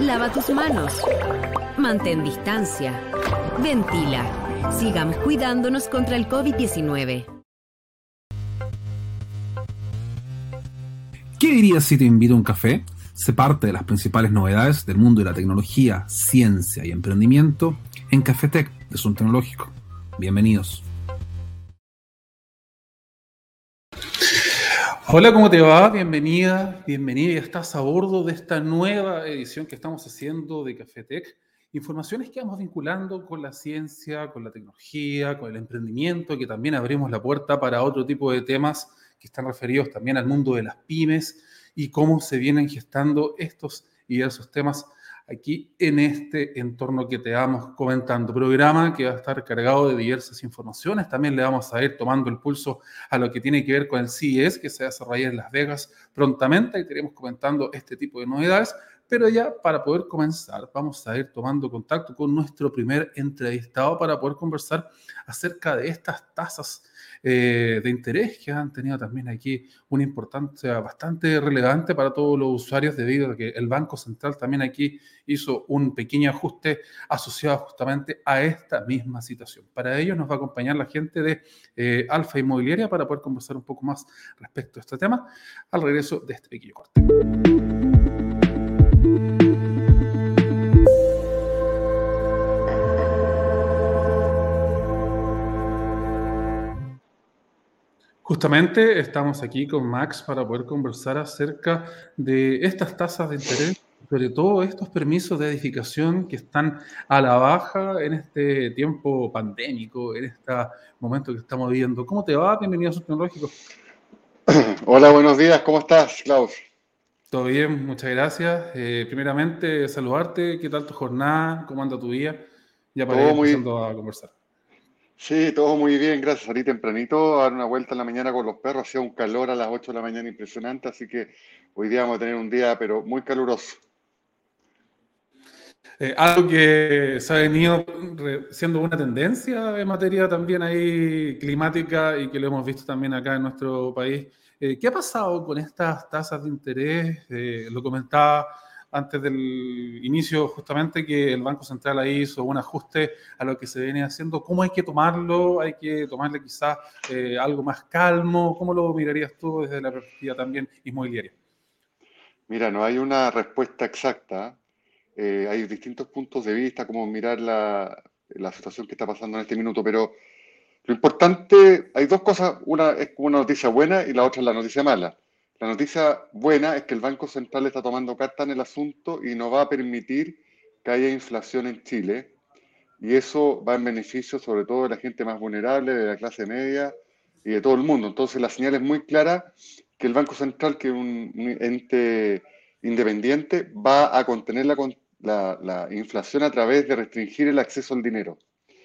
Lava tus manos. Mantén distancia. Ventila. Sigamos cuidándonos contra el COVID-19. ¿Qué dirías si te invito a un café? Sé parte de las principales novedades del mundo de la tecnología, ciencia y emprendimiento en Cafetec de Zoom Tecnológico. Bienvenidos. Hola, ¿cómo te va? Bienvenida. Ya estás a bordo de esta nueva edición que estamos haciendo de Cafetec. Informaciones que vamos vinculando con la ciencia, con la tecnología, con el emprendimiento, que también abrimos la puerta para otro tipo de temas que están referidos también al mundo de las pymes y cómo se vienen gestando estos y diversos temas aquí en este entorno que te vamos comentando. Programa que va a estar cargado de diversas informaciones. También le vamos a ir tomando el pulso a lo que tiene que ver con el CES, que se va a desarrollar en Las Vegas prontamente. Ahí estaremos comentando este tipo de novedades. Pero ya para poder comenzar, vamos a ir tomando contacto con nuestro primer entrevistado para poder conversar acerca de estas tasas de interés que han tenido también aquí una importancia bastante relevante para todos los usuarios, debido a que el Banco Central también aquí hizo un pequeño ajuste asociado justamente a esta misma situación. Para ello nos va a acompañar la gente de Alfa Inmobiliaria para poder conversar un poco más respecto a este tema al regreso de este pequeño corte. Justamente estamos aquí con Max para poder conversar acerca de estas tasas de interés, sobre todo estos permisos de edificación que están a la baja en este tiempo pandémico, en este momento que estamos viviendo. ¿Cómo te va? Bienvenido a Zoom Tecnológico. Hola, buenos días. ¿Cómo estás, Klaus? Todo bien, muchas gracias. Primeramente, saludarte. ¿Qué tal tu jornada? ¿Cómo anda tu día? Ya para ir empezando a conversar. Sí, todo muy bien, gracias. Ahorita tempranito, a dar una vuelta en la mañana con los perros. Hacía un calor a las 8 de la mañana impresionante, así que hoy día vamos a tener un día, pero muy caluroso. Algo que se ha venido siendo una tendencia en materia también ahí climática y que lo hemos visto también acá en nuestro país. ¿Qué ha pasado con estas tasas de interés? Lo comentaba antes del inicio justamente que el Banco Central ahí hizo un ajuste a lo que se viene haciendo. ¿Cómo hay que tomarlo? ¿Hay que tomarle quizás algo más calmo? ¿Cómo lo mirarías tú desde la perspectiva también inmobiliaria? Mira, no hay una respuesta exacta. Hay distintos puntos de vista, como mirar la situación que está pasando en este minuto, pero lo importante, hay dos cosas. Una es una noticia buena y la otra es la noticia mala. La noticia buena es que el Banco Central está tomando carta en el asunto y no va a permitir que haya inflación en Chile. Y eso va en beneficio sobre todo de la gente más vulnerable, de la clase media y de todo el mundo. Entonces la señal es muy clara que el Banco Central, que es un ente independiente, va a contener la inflación a través de restringir el acceso al dinero.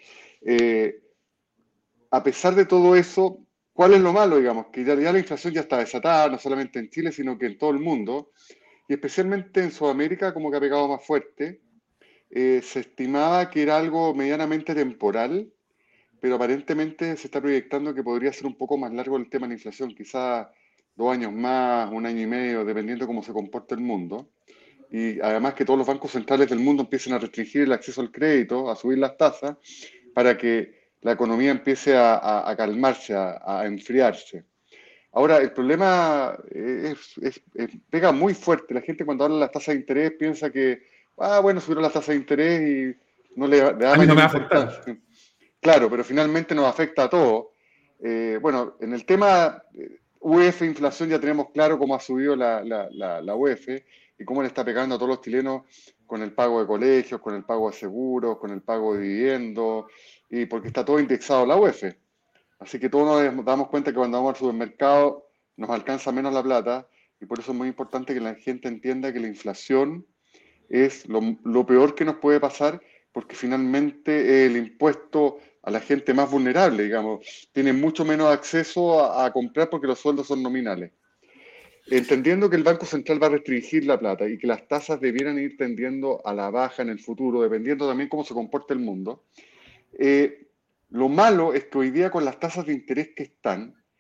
A pesar de todo eso, ¿cuál es lo malo? Digamos, que ya la inflación ya está desatada, no solamente en Chile, sino que en todo el mundo, y especialmente en Sudamérica, como que ha pegado más fuerte. Se estimaba que era algo medianamente temporal, pero aparentemente se está proyectando que podría ser un poco más largo el tema de la inflación, quizás 2 años más, 1 año y medio, dependiendo cómo se comporte el mundo. Y además que todos los bancos centrales del mundo empiecen a restringir el acceso al crédito, a subir las tasas, para que la economía empiece a calmarse, a enfriarse. Ahora, el problema pega muy fuerte. La gente cuando habla de las tasas de interés piensa que, bueno, subieron las tasas de interés y no le da A mí no mayor me va a afectar. importancia. Claro, pero finalmente nos afecta a todos. Bueno, en el tema UEF, inflación, ya tenemos claro cómo ha subido la UEF y cómo le está pegando a todos los chilenos con el pago de colegios, con el pago de seguros, con el pago de dividendos, y porque está todo indexado a la UEF. Así que todos nos damos cuenta que cuando vamos al supermercado nos alcanza menos la plata, y por eso es muy importante que la gente entienda que la inflación es lo peor que nos puede pasar, porque finalmente el impuesto a la gente más vulnerable, digamos, tiene mucho menos acceso a comprar porque los sueldos son nominales. Entendiendo que el Banco Central va a restringir la plata y que las tasas debieran ir tendiendo a la baja en el futuro, dependiendo también cómo se comporte el mundo, lo malo es que hoy día con las tasas de interés que están,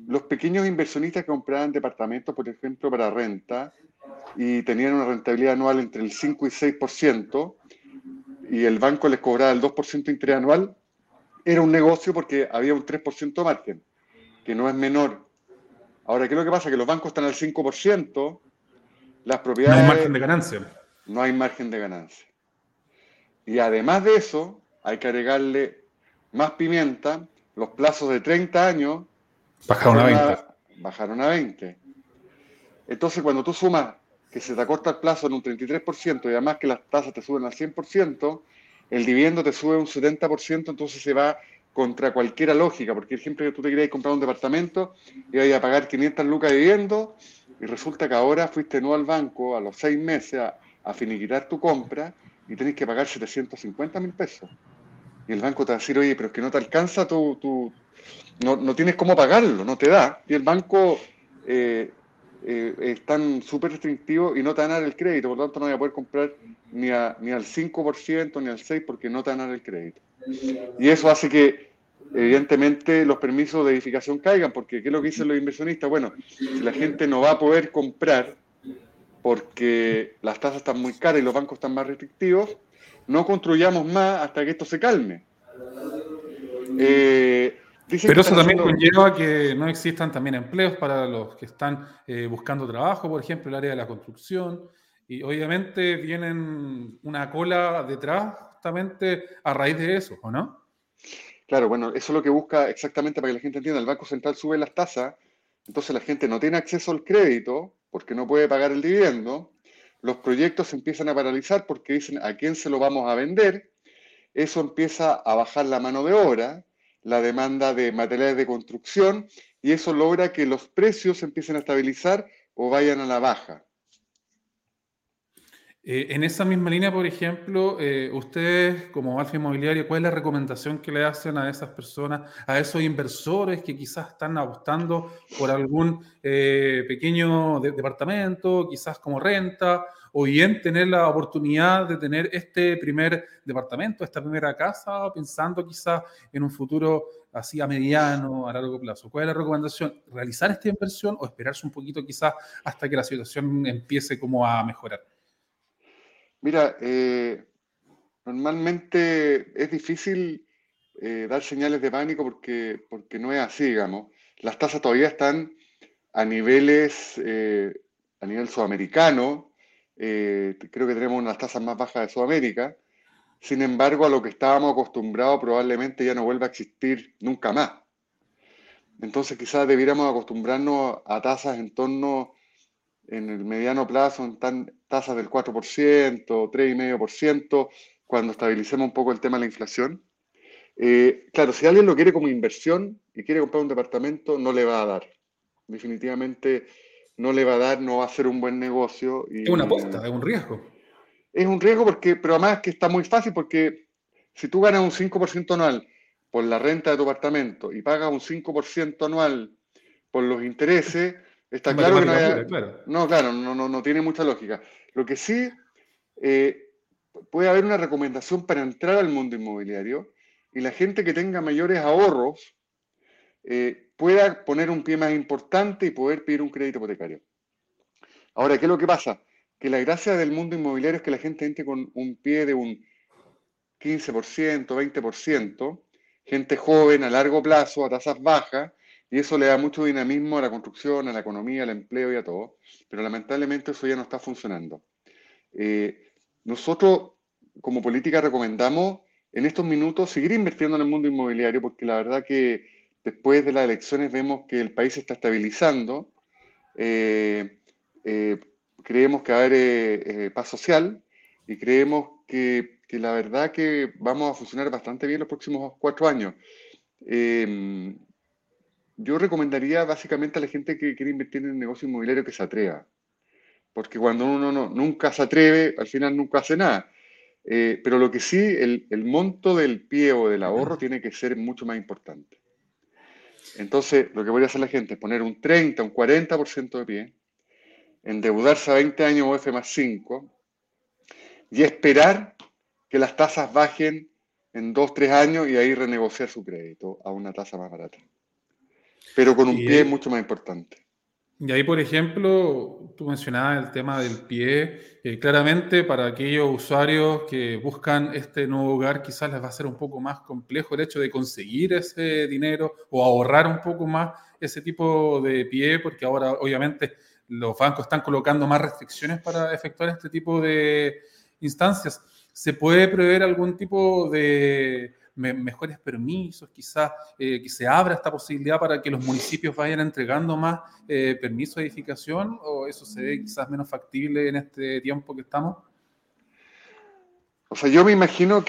los pequeños inversionistas que compraban departamentos, por ejemplo, para renta, y tenían una rentabilidad anual entre el 5 y 6%, y el banco les cobraba el 2% de interés anual, era un negocio porque había un 3% de margen, que no es menor. Ahora, ¿qué es lo que pasa? Que los bancos están al 5%, las No hay margen propiedades, de ganancia. no hay margen de ganancia. Y además de eso, hay que agregarle más pimienta, los plazos de 30 años Bajaron a 20. bajaron a 20. Entonces, cuando tú sumas que se te acorta el plazo en un 33% y además que las tasas te suben al 100%, el dividendo te sube un 70%, entonces se va contra cualquier lógica, porque siempre que tú te querías comprar un departamento y ibas a pagar 500 lucas de dividendo y resulta que ahora fuiste no al banco a los 6 meses a finiquitar tu compra y tenés que pagar 750.000 pesos. Y el banco te va a decir, oye, pero es que no te alcanza no tienes cómo pagarlo, no te da. Y el banco están súper restrictivos y no te van a dar el crédito, por lo tanto no voy a poder comprar ni al 5% ni al 6% porque no te van a dar el crédito. Y eso hace que, evidentemente, los permisos de edificación caigan, porque ¿qué es lo que dicen los inversionistas? Bueno, si la gente no va a poder comprar porque las tasas están muy caras y los bancos están más restrictivos, no construyamos más hasta que esto se calme. Dicen Pero que eso están también haciendo... conlleva que no existan también empleos para los que están buscando trabajo, por ejemplo, el área de la construcción. Y obviamente vienen una cola detrás justamente a raíz de eso, ¿o no? Claro, bueno, eso es lo que busca exactamente para que la gente entienda. El Banco Central sube las tasas, entonces la gente no tiene acceso al crédito porque no puede pagar el dividendo. Los proyectos se empiezan a paralizar porque dicen a quién se lo vamos a vender. Eso empieza a bajar la mano de obra, la demanda de materiales de construcción y eso logra que los precios se empiecen a estabilizar o vayan a la baja. En esa misma línea, por ejemplo, ustedes como Alfa Inmobiliaria, ¿cuál es la recomendación que le hacen a esas personas, a esos inversores que quizás están apostando por algún pequeño departamento, quizás como renta, o bien tener la oportunidad de tener este primer departamento, esta primera casa, pensando quizás en un futuro así a mediano, a largo plazo? ¿Cuál es la recomendación? ¿Realizar esta inversión o esperarse un poquito quizás hasta que la situación empiece como a mejorar? Mira, normalmente es difícil dar señales de pánico porque no es así, digamos. Las tasas todavía están a a nivel sudamericano. Creo que tenemos unas tasas más bajas de Sudamérica. Sin embargo, a lo que estábamos acostumbrados probablemente ya no vuelva a existir nunca más. Entonces quizás debiéramos acostumbrarnos a tasas en torno, en el mediano plazo, tasas del 4%, 3,5%, cuando estabilicemos un poco el tema de la inflación. Claro, si alguien lo quiere como inversión y quiere comprar un departamento, no le va a dar. Definitivamente no le va a dar, no va a ser un buen negocio. Es una Y apuesta, es un riesgo. es un riesgo pero además que está muy fácil porque si tú ganas un 5% anual por la renta de tu apartamento y pagas un 5% anual por los intereses, está Es claro que no matemática haya, pura, claro. no, claro, no tiene mucha lógica. Lo que sí, puede haber una recomendación para entrar al mundo inmobiliario y la gente que tenga mayores ahorros pueda poner un pie más importante y poder pedir un crédito hipotecario. Ahora, ¿qué es lo que pasa? Que la gracia del mundo inmobiliario es que la gente entre con un pie de un 15%, 20%, gente joven a largo plazo, a tasas bajas, y eso le da mucho dinamismo a la construcción, a la economía, al empleo y a todo, pero lamentablemente eso ya no está funcionando. Nosotros, como política, recomendamos en estos minutos seguir invirtiendo en el mundo inmobiliario, porque la verdad que después de las elecciones vemos que el país se está estabilizando. Eh, eh, Creemos que va a haber paz social y creemos que la verdad que vamos a funcionar bastante bien los próximos 4 años. Eh, yo recomendaría básicamente a la gente que quiere invertir en el negocio inmobiliario que se atreva, porque cuando uno nunca se atreve, al final nunca hace nada. Pero lo que sí, el monto del pie o del ahorro tiene que ser mucho más importante. Entonces, lo que podría hacer la gente es poner un 30, un 40% de pie, endeudarse a 20 años o F+5 y esperar que las tasas bajen en 2, 3 años y ahí renegociar su crédito a una tasa más barata. pero con un Y pie ahí, mucho más importante. y ahí, por ejemplo, tú mencionabas el tema del pie. Claramente, para aquellos usuarios que buscan este nuevo hogar, quizás les va a ser un poco más complejo el hecho de conseguir ese dinero o ahorrar un poco más ese tipo de pie, porque ahora, obviamente, los bancos están colocando más restricciones para efectuar este tipo de instancias. ¿Se puede prever algún tipo de mejores permisos, quizás que se abra esta posibilidad para que los municipios vayan entregando más permiso de edificación, o eso se ve quizás menos factible en este tiempo que estamos? O sea, yo me imagino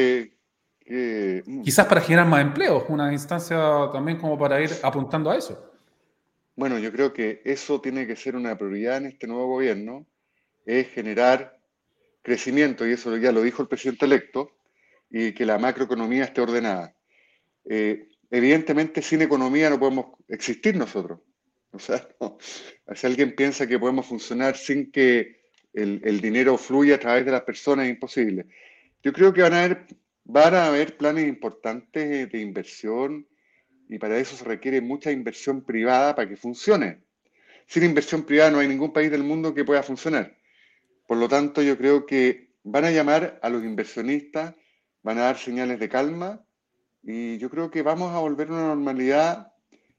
que Quizás para generar más empleos, una instancia también como para ir apuntando a eso. bueno, yo creo que eso tiene que ser una prioridad en este nuevo gobierno, es generar crecimiento, y eso ya lo dijo el presidente electo, y que la macroeconomía esté ordenada. Evidentemente, sin economía no podemos existir nosotros. O sea, no. Si alguien piensa que podemos funcionar sin que el dinero fluya a través de las personas, es imposible. Yo creo que van a haber planes importantes de inversión, y para eso se requiere mucha inversión privada para que funcione. Sin inversión privada no hay ningún país del mundo que pueda funcionar. Por lo tanto, yo creo que van a llamar a los inversionistas, van a dar señales de calma, y yo creo que vamos a volver a una normalidad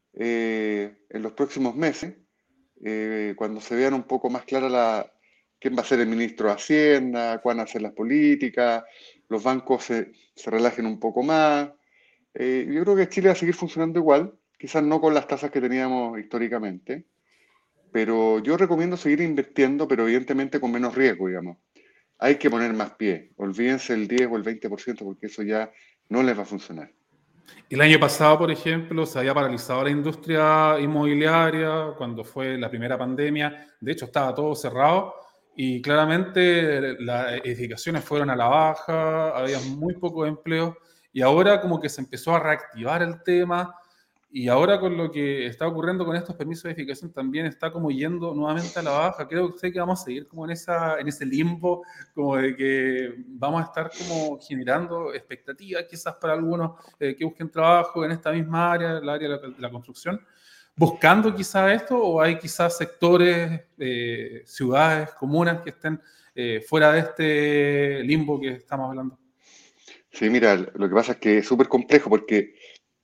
en los próximos meses, cuando se vean un poco más clara quién va a ser el ministro de Hacienda, cuáles van a ser las políticas, los bancos se relajen un poco más. Yo creo que Chile va a seguir funcionando igual, quizás no con las tasas que teníamos históricamente, pero yo recomiendo seguir invirtiendo, pero evidentemente con menos riesgo, digamos. Hay que poner más pie. Olvídense el 10 o el 20% porque eso ya no les va a funcionar. El año pasado, por ejemplo, se había paralizado la industria inmobiliaria cuando fue la primera pandemia. De hecho, estaba todo cerrado y claramente las edificaciones fueron a la baja, había muy pocos empleos y ahora como que se empezó a reactivar el tema y ahora con lo que está ocurriendo con estos permisos de edificación también está como yendo nuevamente a la baja. Creo que vamos a seguir como en ese limbo, como de que vamos a estar como generando expectativas quizás para algunos que busquen trabajo en esta misma área, el área de la construcción, buscando quizás esto, o hay quizás sectores, ciudades, comunas que estén fuera de este limbo que estamos hablando. Sí, mira, lo que pasa es que es súper complejo porque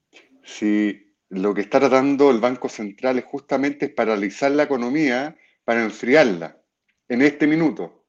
si lo que está tratando el Banco Central es justamente paralizar la economía para enfriarla en este minuto.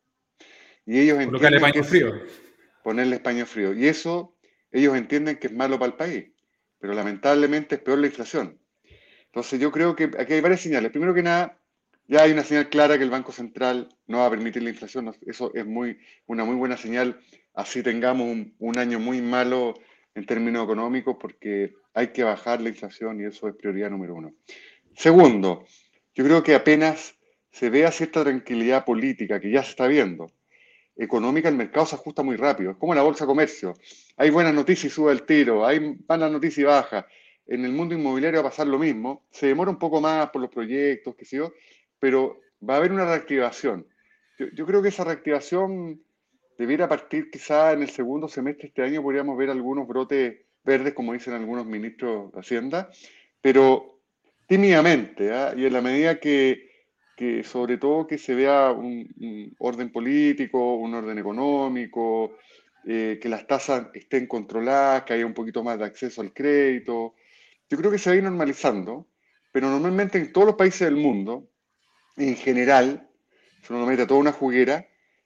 Y ellos Colocarle entienden que paño es frío. ponerle paño frío. Y eso ellos entienden que es malo para el país. Pero lamentablemente es peor la inflación. Entonces yo creo que aquí hay varias señales. Primero que nada, ya hay una señal clara que el Banco Central no va a permitir la inflación. Eso es una muy buena señal. Así tengamos un año muy malo en términos económicos, porque hay que bajar la inflación y eso es prioridad número uno. Segundo, yo creo que apenas se vea cierta tranquilidad política, que ya se está viendo, económica, el mercado se ajusta muy rápido. Es como la bolsa de comercio. Hay buenas noticias y sube el tiro, hay malas noticias y baja. En el mundo inmobiliario va a pasar lo mismo. Se demora un poco más por los proyectos, qué sé yo, pero va a haber una reactivación. Yo creo que esa reactivación debiera partir quizá en el segundo semestre de este año. Podríamos ver algunos brotes verdes, como dicen algunos ministros de Hacienda, pero tímidamente, ¿eh? Y en la medida que sobre todo que se vea un orden político, un orden económico, que las tasas estén controladas, que haya un poquito más de acceso al crédito. Yo creo que se va a ir normalizando, pero normalmente en todos los países del mundo, en general, si uno lo mete a toda una juguera,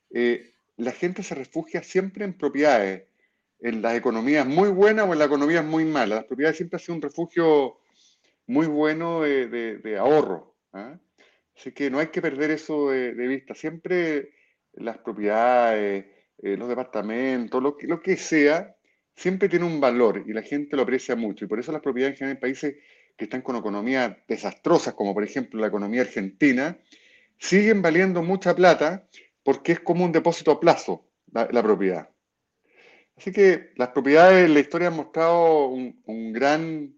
la gente se refugia siempre en propiedades, en las economías muy buenas o en las economías muy malas. Las propiedades siempre han sido un refugio muy bueno de ahorro, ¿ah? Así que no hay que perder eso de vista. Siempre las propiedades, los departamentos, lo que sea, siempre tiene un valor y la gente lo aprecia mucho. Y por eso las propiedades en general en países que están con economías desastrosas, como por ejemplo la economía argentina, siguen valiendo mucha plata porque es como un depósito a plazo la propiedad. Así que las propiedades en la historia han mostrado un gran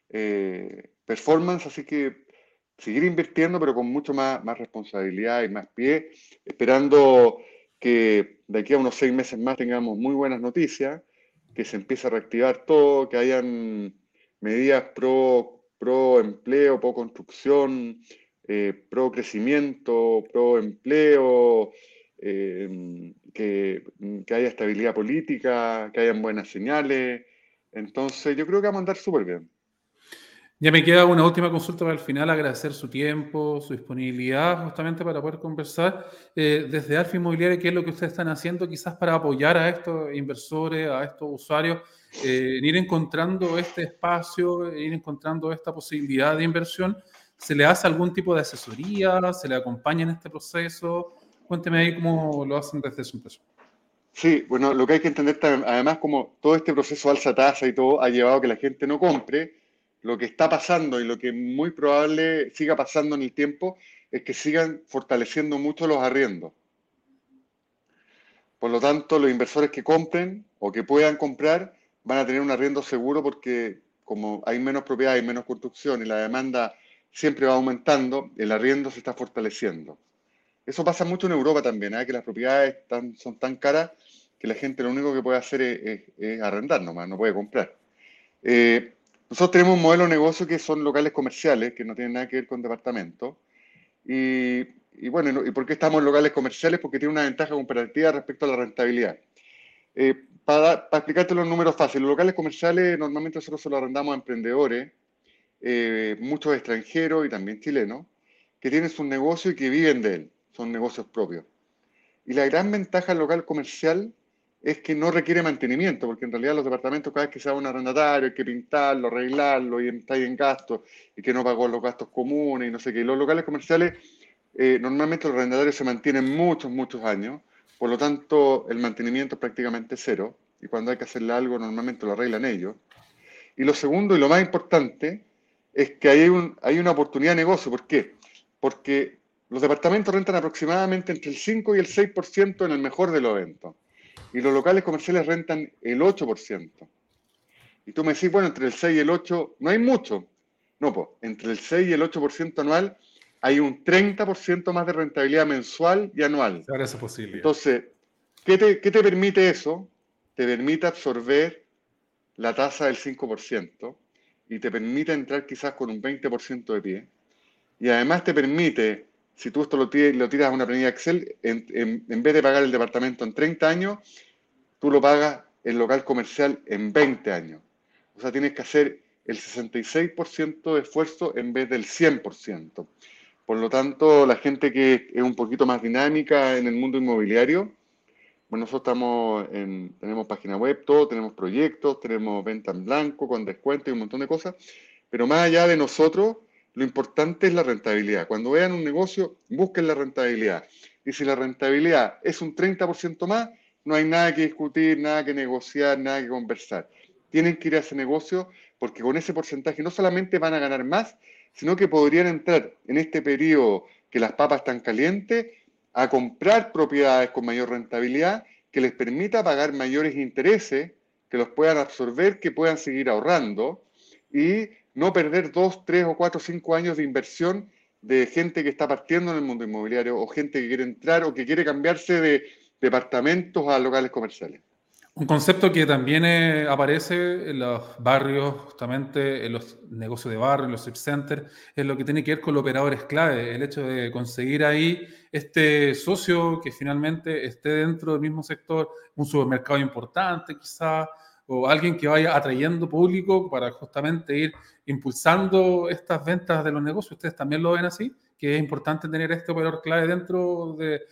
performance, así que seguir invirtiendo, pero con mucho más responsabilidad y más pie, esperando que de aquí a unos 6 meses más tengamos muy buenas noticias, que se empiece a reactivar todo, que hayan medidas pro pro empleo, pro construcción, pro crecimiento, pro empleo, que haya estabilidad política, que hayan buenas señales. Entonces, yo creo que vamos a andar súper bien. Ya me queda una última consulta para el final, agradecer su tiempo, su disponibilidad, justamente para poder conversar desde Alfa Inmobiliaria, qué es lo que ustedes están haciendo quizás para apoyar a estos inversores, a estos usuarios, en ir encontrando este espacio, en ir encontrando esta posibilidad de inversión. ¿Se le hace algún tipo de asesoría? ¿Se le acompaña en este proceso? Cuénteme ahí cómo lo hacen desde su empresa. Sí, bueno, lo que hay que entender además, como todo este proceso de alza tasa y todo ha llevado a que la gente no compre, lo que está pasando y lo que muy probable siga pasando en el tiempo es que sigan fortaleciendo mucho los arriendos. Por lo tanto, los inversores que compren o que puedan comprar van a tener un arriendo seguro porque como hay menos propiedad y menos construcción y la demanda siempre va aumentando, el arriendo se está fortaleciendo. Eso pasa mucho en Europa también, que las propiedades son tan caras que la gente lo único que puede hacer es arrendar nomás, no puede comprar. Nosotros tenemos un modelo de negocio que son locales comerciales, que no tienen nada que ver con departamentos. Y bueno, ¿y por qué estamos en locales comerciales? Porque tiene una ventaja comparativa respecto a la rentabilidad. Para explicarte los números fáciles, los locales comerciales normalmente nosotros se los arrendamos a emprendedores, muchos extranjeros y también chilenos, que tienen su negocio y que viven de él, son negocios propios. Y la gran ventaja del local comercial es que no requiere mantenimiento, porque en realidad los departamentos cada vez que se va un arrendatario hay que pintarlo, arreglarlo y está ahí en gastos y que no pagó los gastos comunes y no sé qué. Y los locales comerciales, normalmente los arrendatarios se mantienen muchos años, por lo tanto el mantenimiento es prácticamente cero y cuando hay que hacerle algo normalmente lo arreglan ellos. Y lo segundo y lo más importante es que hay una oportunidad de negocio. ¿Por qué? Porque los departamentos rentan aproximadamente entre el 5 y el 6% en el mejor de los eventos. Y los locales comerciales rentan el 8%. Y tú me decís, bueno, entre el 6 y el 8 no hay mucho. No, pues, entre el 6 y el 8% anual hay un 30% más de rentabilidad mensual y anual. Ahora esa posibilidad. Entonces, ¿qué te permite eso? Te permite absorber la tasa del 5% y te permite entrar quizás con un 20% de pie. Y además te permite, si tú esto lo tiras a una planilla Excel, en vez de pagar el departamento en 30 años, tú lo pagas el local comercial en 20 años. O sea, tienes que hacer el 66% de esfuerzo en vez del 100%. Por lo tanto, la gente que es un poquito más dinámica en el mundo inmobiliario, bueno, nosotros tenemos página web, todo, tenemos proyectos, tenemos venta en blanco, con descuento y un montón de cosas, pero más allá de nosotros, lo importante es la rentabilidad. Cuando vean un negocio, busquen la rentabilidad. Y si la rentabilidad es un 30% más, no hay nada que discutir, nada que negociar, nada que conversar. Tienen que ir a ese negocio porque con ese porcentaje no solamente van a ganar más, sino que podrían entrar en este periodo que las papas están calientes a comprar propiedades con mayor rentabilidad que les permita pagar mayores intereses, que los puedan absorber, que puedan seguir ahorrando y no perder 2, 3 o 4 o 5 años de inversión de gente que está partiendo en el mundo inmobiliario o gente que quiere entrar o que quiere cambiarse de departamentos a locales comerciales. Un concepto que también aparece en los barrios, justamente en los negocios de barrio, en los subcenters, es lo que tiene que ver con los operadores clave, el hecho de conseguir ahí este socio que finalmente esté dentro del mismo sector, un supermercado importante quizás, o alguien que vaya atrayendo público para justamente ir impulsando estas ventas de los negocios. ¿Ustedes también lo ven así? Que es importante tener este operador clave dentro de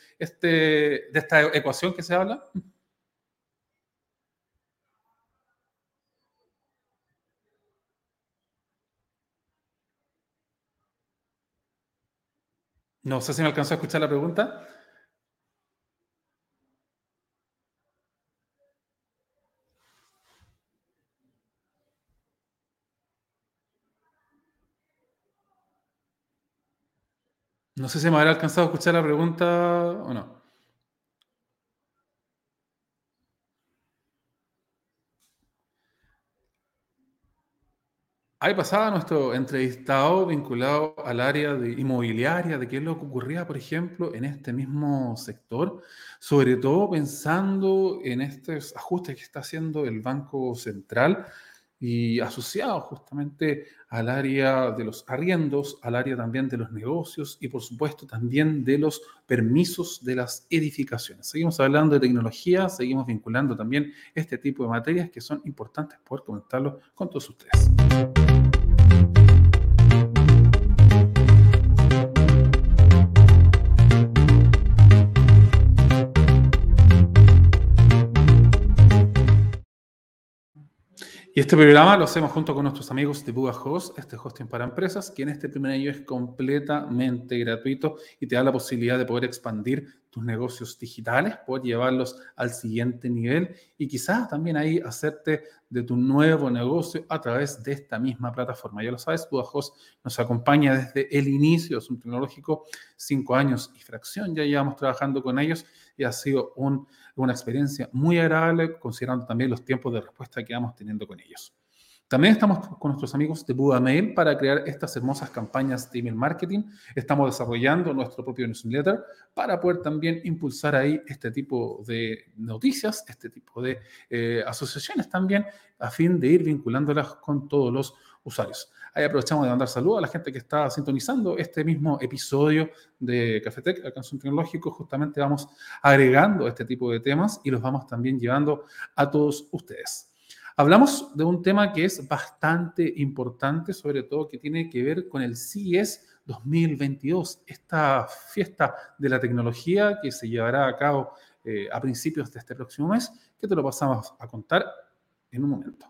esta ecuación que se habla. No sé si me alcanzó a escuchar la pregunta. No sé si me habrá alcanzado a escuchar la pregunta o no. Ahí pasaba nuestro entrevistado vinculado al área de inmobiliaria, de qué es lo que ocurría, por ejemplo, en este mismo sector, sobre todo pensando en estos ajustes que está haciendo el Banco Central, y asociado justamente al área de los arriendos, al área también de los negocios y por supuesto también de los permisos de las edificaciones. Seguimos hablando de tecnología, seguimos vinculando también este tipo de materias que son importantes poder comentarlo con todos ustedes. Y este programa lo hacemos junto con nuestros amigos de Buga Host, este hosting para empresas, que en este primer año es completamente gratuito y te da la posibilidad de poder expandir tus negocios digitales, poder llevarlos al siguiente nivel y quizás también ahí hacerte de tu nuevo negocio a través de esta misma plataforma. Ya lo sabes, Buga Host nos acompaña desde el inicio, es un tecnológico, 5 años y fracción, ya llevamos trabajando con ellos y ha sido una experiencia muy agradable, considerando también los tiempos de respuesta que vamos teniendo con ellos. También estamos con nuestros amigos de Buda Mail para crear estas hermosas campañas de email marketing. Estamos desarrollando nuestro propio newsletter para poder también impulsar ahí este tipo de noticias, este tipo de asociaciones también, a fin de ir vinculándolas con todos los usuarios. Ahí aprovechamos de mandar saludos a la gente que está sintonizando este mismo episodio de Cafetec, Alcance Tecnológico. Justamente vamos agregando este tipo de temas y los vamos también llevando a todos ustedes. Hablamos de un tema que es bastante importante, sobre todo que tiene que ver con el CES 2022, esta fiesta de la tecnología que se llevará a cabo a principios de este próximo mes, que te lo pasamos a contar en un momento.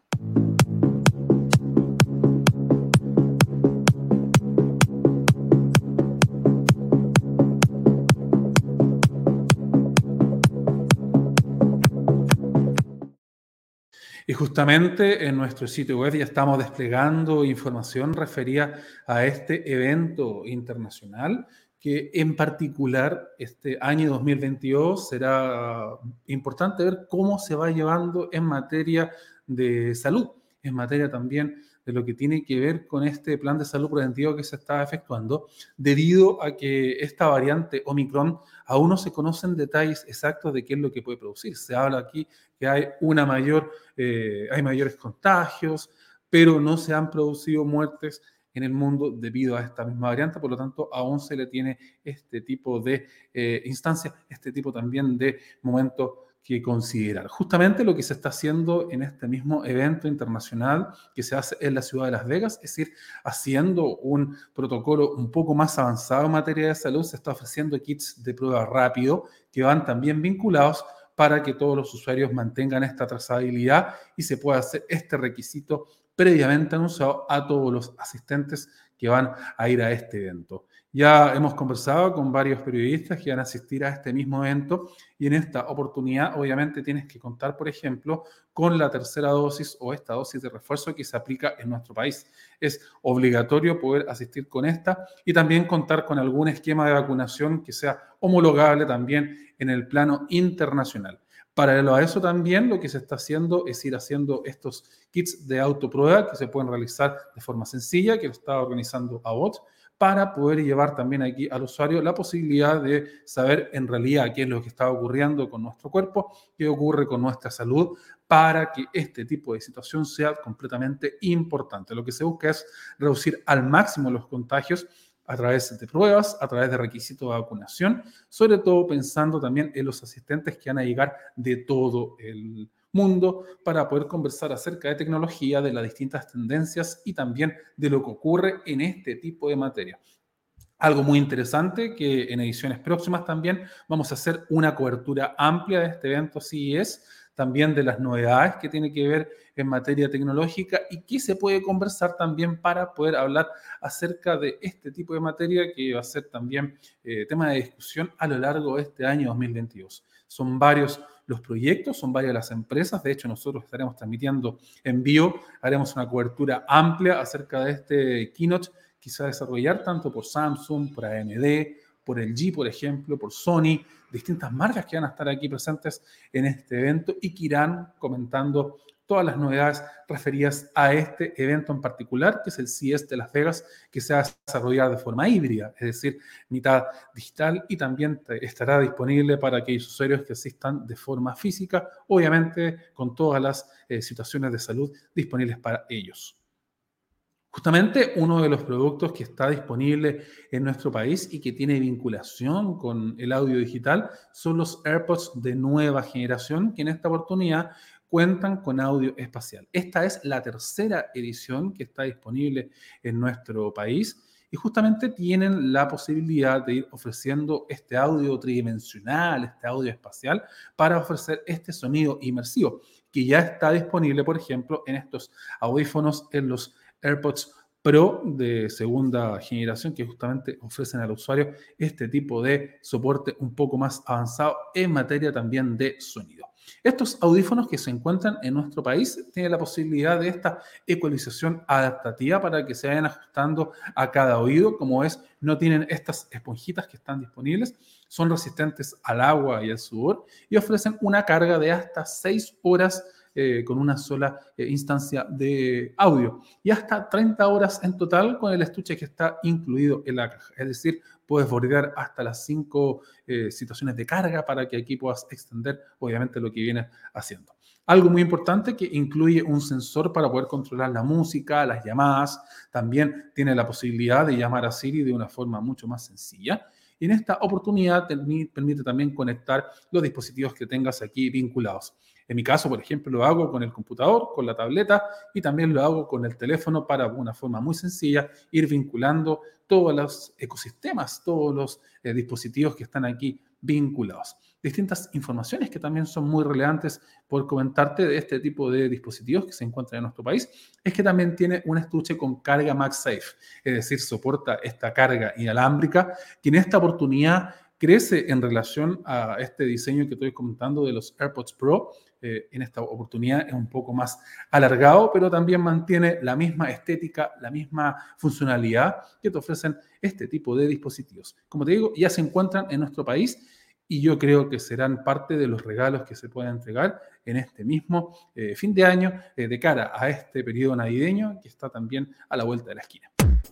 Y justamente en nuestro sitio web ya estamos desplegando información referida a este evento internacional que en particular este año 2022 será importante ver cómo se va llevando en materia de salud, en materia también de lo que tiene que ver con este plan de salud preventivo que se está efectuando, debido a que esta variante Omicron aún no se conocen detalles exactos de qué es lo que puede producir. Se habla aquí que hay hay mayores contagios, pero no se han producido muertes en el mundo debido a esta misma variante, por lo tanto aún se le tiene este tipo de instancia, este tipo también de momento que considerar. Justamente lo que se está haciendo en este mismo evento internacional que se hace en la ciudad de Las Vegas, es decir, haciendo un protocolo un poco más avanzado en materia de salud, se está ofreciendo kits de prueba rápido que van también vinculados para que todos los usuarios mantengan esta trazabilidad y se pueda hacer este requisito previamente anunciado a todos los asistentes que van a ir a este evento. Ya hemos conversado con varios periodistas que van a asistir a este mismo evento y en esta oportunidad obviamente tienes que contar, por ejemplo, con la tercera dosis o esta dosis de refuerzo que se aplica en nuestro país. Es obligatorio poder asistir con esta y también contar con algún esquema de vacunación que sea homologable también en el plano internacional. Paralelo a eso también lo que se está haciendo es ir haciendo estos kits de autoprueba que se pueden realizar de forma sencilla, que lo está organizando ABOT, para poder llevar también aquí al usuario la posibilidad de saber en realidad qué es lo que está ocurriendo con nuestro cuerpo, qué ocurre con nuestra salud, para que este tipo de situación sea completamente importante. Lo que se busca es reducir al máximo los contagios a través de pruebas, a través de requisitos de vacunación, sobre todo pensando también en los asistentes que van a llegar de todo el mundo para poder conversar acerca de tecnología, de las distintas tendencias y también de lo que ocurre en este tipo de materia. Algo muy interesante que en ediciones próximas también vamos a hacer una cobertura amplia de este evento CES, también de las novedades que tiene que ver en materia tecnológica y qué se puede conversar también para poder hablar acerca de este tipo de materia que va a ser también tema de discusión a lo largo de este año 2022. Son varios los proyectos, son varias las empresas. De hecho, nosotros estaremos transmitiendo en vivo, haremos una cobertura amplia acerca de este keynote que se va a desarrollar tanto por Samsung, por AMD, por LG, por ejemplo, por Sony, distintas marcas que van a estar aquí presentes en este evento y que irán comentando todas las novedades referidas a este evento en particular, que es el CES de Las Vegas, que se va a desarrollar de forma híbrida, es decir, mitad digital, y también estará disponible para aquellos usuarios que asistan de forma física, obviamente con todas las situaciones de salud disponibles para ellos. Justamente uno de los productos que está disponible en nuestro país y que tiene vinculación con el audio digital son los AirPods de nueva generación, que en esta oportunidad cuentan con audio espacial. Esta es la tercera edición que está disponible en nuestro país y justamente tienen la posibilidad de ir ofreciendo este audio tridimensional, este audio espacial, para ofrecer este sonido inmersivo, que ya está disponible, por ejemplo, en estos audífonos, en los AirPods Pro de segunda generación, que justamente ofrecen al usuario este tipo de soporte un poco más avanzado en materia también de sonido. Estos audífonos que se encuentran en nuestro país tienen la posibilidad de esta ecualización adaptativa para que se vayan ajustando a cada oído. Como es, no tienen estas esponjitas que están disponibles, son resistentes al agua y al sudor y ofrecen una carga de hasta 6 horas con una sola instancia de audio y hasta 30 horas en total con el estuche que está incluido en la caja. Es decir, puedes bordear hasta las 5 situaciones de carga para que aquí puedas extender, obviamente, lo que vienes haciendo. Algo muy importante que incluye un sensor para poder controlar la música, las llamadas. También tiene la posibilidad de llamar a Siri de una forma mucho más sencilla. Y en esta oportunidad permite también conectar los dispositivos que tengas aquí vinculados. En mi caso, por ejemplo, lo hago con el computador, con la tableta y también lo hago con el teléfono para una forma muy sencilla ir vinculando todos los ecosistemas, todos los dispositivos que están aquí vinculados. Distintas informaciones que también son muy relevantes por comentarte de este tipo de dispositivos que se encuentran en nuestro país es que también tiene un estuche con carga MagSafe, es decir, soporta esta carga inalámbrica que en esta oportunidad crece en relación a este diseño que estoy comentando de los AirPods Pro. En esta oportunidad es un poco más alargado, pero también mantiene la misma estética, la misma funcionalidad que te ofrecen este tipo de dispositivos. Como te digo, ya se encuentran en nuestro país y yo creo que serán parte de los regalos que se pueden entregar en este mismo fin de año de cara a este periodo navideño que está también a la vuelta de la esquina.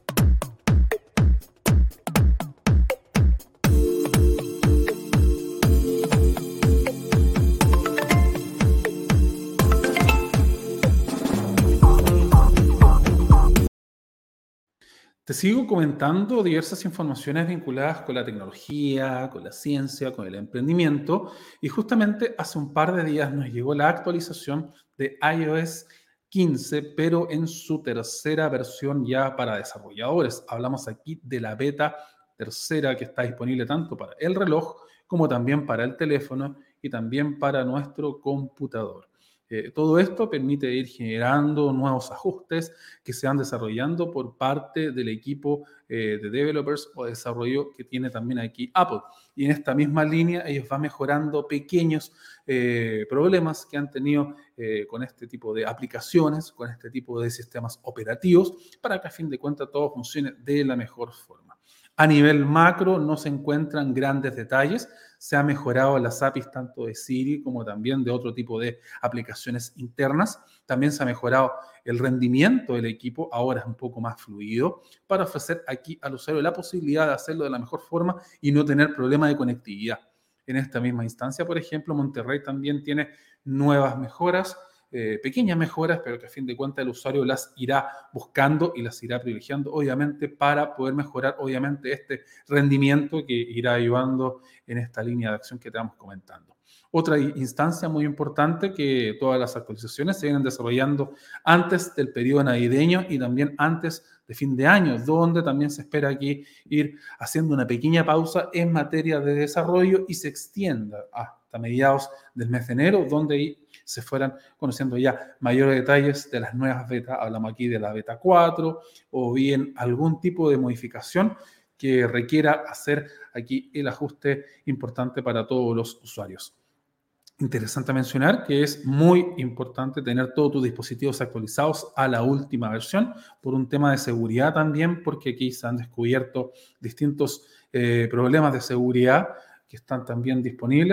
Te sigo comentando diversas informaciones vinculadas con la tecnología, con la ciencia, con el emprendimiento. Y justamente hace un par de días nos llegó la actualización de iOS 15, pero en su tercera versión ya para desarrolladores. Hablamos aquí de la beta tercera que está disponible tanto para el reloj como también para el teléfono y también para nuestro computador. Todo esto permite ir generando nuevos ajustes que se van desarrollando por parte del equipo de developers o desarrollo que tiene también aquí Apple. Y en esta misma línea ellos van mejorando pequeños problemas que han tenido con este tipo de aplicaciones, con este tipo de sistemas operativos, para que a fin de cuentas todo funcione de la mejor forma. A nivel macro no se encuentran grandes detalles, se ha mejorado las APIs tanto de Siri como también de otro tipo de aplicaciones internas. También se ha mejorado el rendimiento del equipo, ahora es un poco más fluido, para ofrecer aquí al usuario la posibilidad de hacerlo de la mejor forma y no tener problema de conectividad. En esta misma instancia, por ejemplo, Monterrey también tiene nuevas mejoras, pequeñas mejoras, pero que a fin de cuentas el usuario las irá buscando y las irá privilegiando, obviamente, para poder mejorar, obviamente, este rendimiento que irá ayudando en esta línea de acción que te vamos comentando. Otra instancia muy importante que todas las actualizaciones se vienen desarrollando antes del periodo navideño y también antes de fin de año, donde también se espera aquí ir haciendo una pequeña pausa en materia de desarrollo y se extienda hasta mediados del mes de enero, donde se fueran conociendo ya mayores detalles de las nuevas betas. Hablamos aquí de la beta 4 o bien algún tipo de modificación que requiera hacer aquí el ajuste importante para todos los usuarios. Interesante mencionar que es muy importante tener todos tus dispositivos actualizados a la última versión por un tema de seguridad también, porque aquí se han descubierto distintos problemas de seguridad que están también disponibles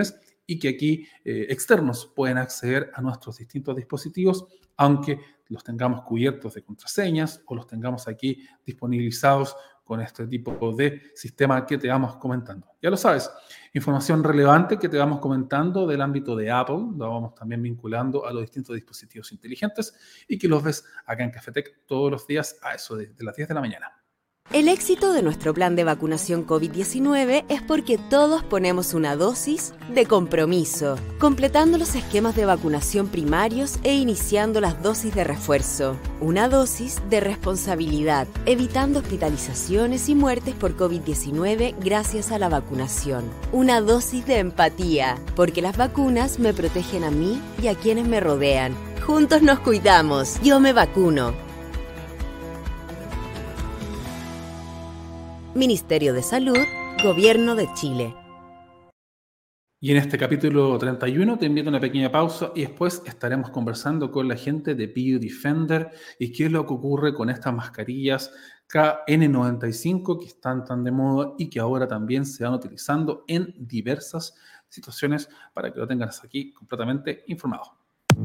y que aquí externos pueden acceder a nuestros distintos dispositivos, aunque los tengamos cubiertos de contraseñas o los tengamos aquí disponibilizados con este tipo de sistema que te vamos comentando. Ya lo sabes, información relevante que te vamos comentando del ámbito de Apple, lo vamos también vinculando a los distintos dispositivos inteligentes y que los ves acá en Cafetec todos los días a eso de las 10 de la mañana. El éxito de nuestro plan de vacunación COVID-19 es porque todos ponemos una dosis de compromiso, completando los esquemas de vacunación primarios e iniciando las dosis de refuerzo. Una dosis de responsabilidad, evitando hospitalizaciones y muertes por COVID-19 gracias a la vacunación. Una dosis de empatía, porque las vacunas me protegen a mí y a quienes me rodean. Juntos nos cuidamos. Yo me vacuno. Ministerio de Salud, Gobierno de Chile. Y en este capítulo 31 te invito a una pequeña pausa y después estaremos conversando con la gente de Biodefender y qué es lo que ocurre con estas mascarillas KN95 que están tan de moda y que ahora también se van utilizando en diversas situaciones para que lo tengas aquí completamente informado.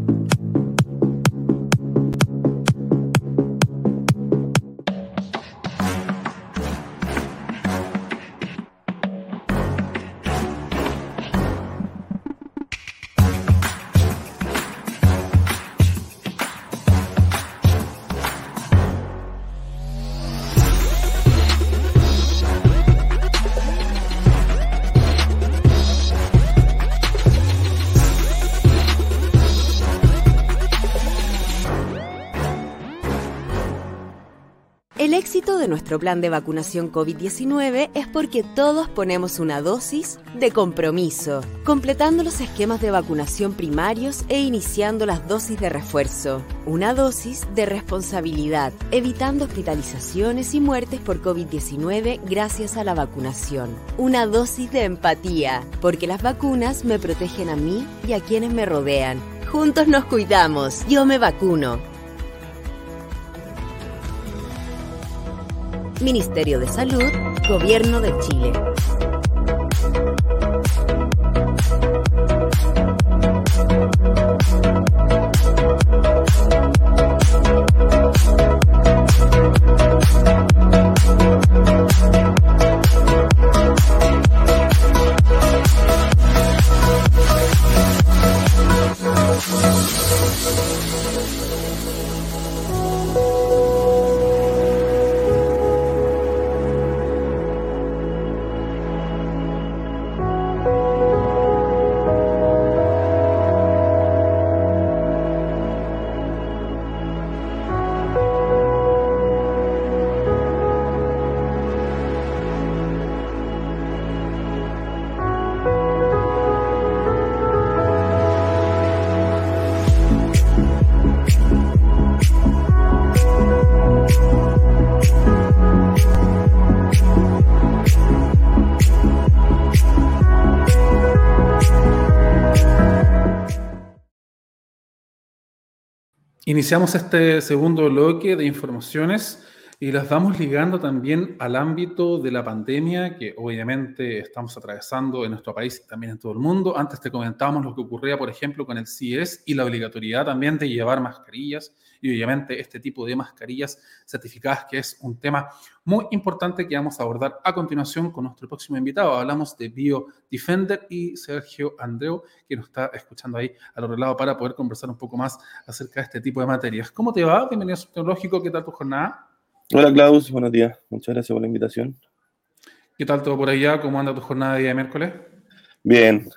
El éxito de nuestro plan de vacunación COVID-19 es porque todos ponemos una dosis de compromiso, completando los esquemas de vacunación primarios e iniciando las dosis de refuerzo. Una dosis de responsabilidad, evitando hospitalizaciones y muertes por COVID-19 gracias a la vacunación. Una dosis de empatía, porque las vacunas me protegen a mí y a quienes me rodean. Juntos nos cuidamos. Yo me vacuno. Ministerio de Salud, Gobierno de Chile. Iniciamos este segundo bloque de informaciones y las vamos ligando también al ámbito de la pandemia que obviamente estamos atravesando en nuestro país y también en todo el mundo. Antes te comentábamos lo que ocurría, por ejemplo, con el CIES y la obligatoriedad también de llevar mascarillas y obviamente este tipo de mascarillas certificadas, que es un tema muy importante que vamos a abordar a continuación con nuestro próximo invitado. Hablamos de Biodefender y Sergio Andreu, que nos está escuchando ahí al otro lado para poder conversar un poco más acerca de este tipo de materias. ¿Cómo te va? Bienvenido a Sur Tecnológico. ¿Qué tal tu jornada? Hola Klaus, buenos días. Muchas gracias por la invitación. ¿Qué tal todo por allá? ¿Cómo anda tu jornada de día de miércoles? Bien,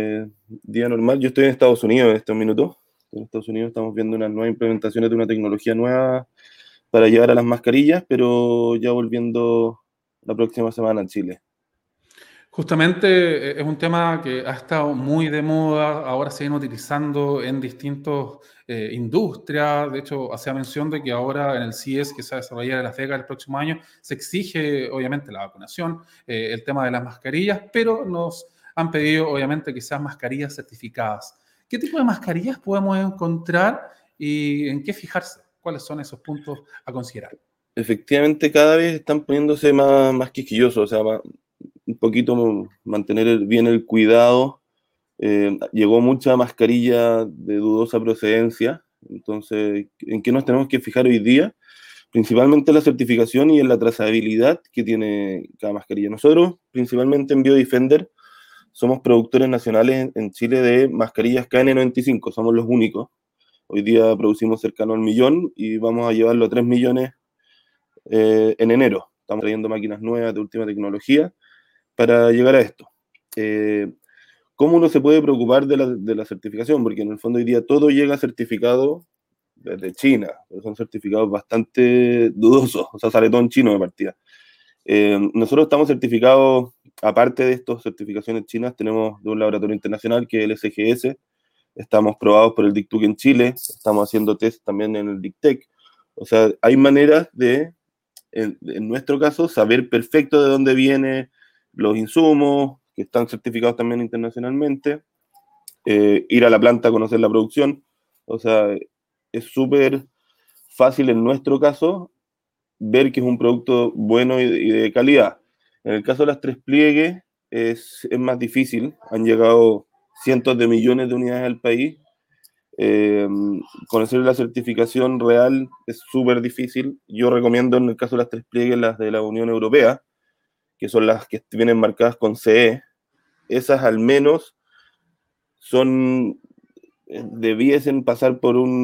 día normal. Yo estoy en Estados Unidos en estos minutos. En Estados Unidos estamos viendo unas nuevas implementaciones de una tecnología nueva para llevar a las mascarillas, pero ya volviendo la próxima semana en Chile. Justamente es un tema que ha estado muy de moda, ahora se viene utilizando en distintas industrias. De hecho, hacía mención de que ahora en el CIES que se va a desarrollar en Las Vegas el próximo año se exige obviamente la vacunación, el tema de las mascarillas, pero nos han pedido obviamente que sean mascarillas certificadas. ¿Qué tipo de mascarillas podemos encontrar y en qué fijarse? ¿Cuáles son esos puntos a considerar? Efectivamente, cada vez están poniéndose más quisquillosos, o sea, un poquito mantener bien el cuidado llegó mucha mascarilla de dudosa procedencia. Entonces, ¿en qué nos tenemos que fijar hoy día? Principalmente en la certificación y en la trazabilidad que tiene cada mascarilla. Nosotros, principalmente en Biodefender, somos productores nacionales en Chile de mascarillas KN95, somos los únicos. Hoy día producimos cercano al 1.000.000 y vamos a llevarlo a 3 millones en enero. Estamos trayendo máquinas nuevas de última tecnología para llegar a esto. ¿Cómo uno se puede preocupar de la certificación? Porque en el fondo hoy día todo llega certificado desde China, pero son certificados bastante dudosos, o sea, sale todo en chino de partida. Nosotros estamos certificados, aparte de estas certificaciones chinas, tenemos de un laboratorio internacional que es el SGS, estamos probados por el DICTUC en Chile, estamos haciendo test también en el DICTEC. O sea, hay maneras de, en nuestro caso, saber perfecto de dónde vienen los insumos, que están certificados también internacionalmente, ir a la planta a conocer la producción. O sea, es súper fácil en nuestro caso ver que es un producto bueno y de calidad. En el caso de las 3 pliegues es más difícil, han llegado cientos de millones de unidades al país. Conocer la certificación real es súper difícil. Yo recomiendo en el caso de las 3 pliegues las de la Unión Europea, que son las que vienen marcadas con CE. Esas al menos son, debiesen pasar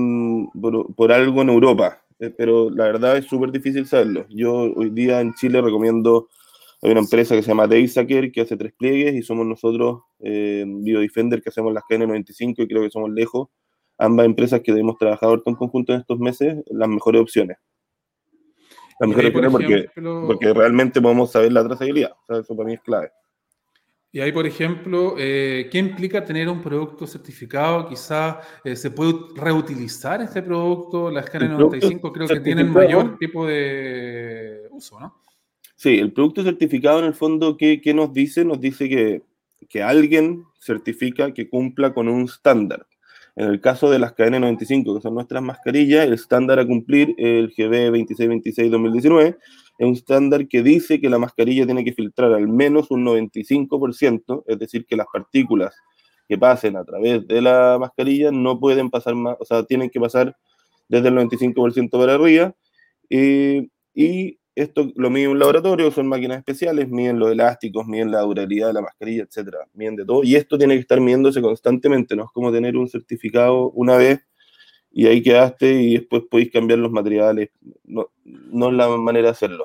por algo en Europa, pero la verdad es súper difícil saberlo. Yo hoy día en Chile recomiendo, hay una empresa que se llama Deisaker que hace 3 pliegues y somos nosotros, Biodefender, que hacemos las KN95 y creo que somos lejos, ambas empresas que hemos trabajado en conjunto en estos meses, las mejores opciones. Las mejores opciones porque realmente podemos saber la trazabilidad, o sea, eso para mí es clave. Y ahí, por ejemplo, ¿qué implica tener un producto certificado? Quizás se puede reutilizar este producto. Las KN95 creo que tienen mayor tipo de uso, ¿no? Sí, el producto certificado en el fondo, ¿qué nos dice? Nos dice que alguien certifica que cumpla con un estándar. En el caso de las KN95, que son nuestras mascarillas, el estándar a cumplir, el GB 2626-2019, es un estándar que dice que la mascarilla tiene que filtrar al menos un 95%, es decir, que las partículas que pasen a través de la mascarilla no pueden pasar más, o sea, tienen que pasar desde el 95% para arriba, y esto lo mide un laboratorio, son máquinas especiales, miden los elásticos, miden la durabilidad de la mascarilla, etcétera, miden de todo, y esto tiene que estar midiéndose constantemente, no es como tener un certificado una vez y ahí quedaste y después podéis cambiar los materiales, no es la manera de hacerlo.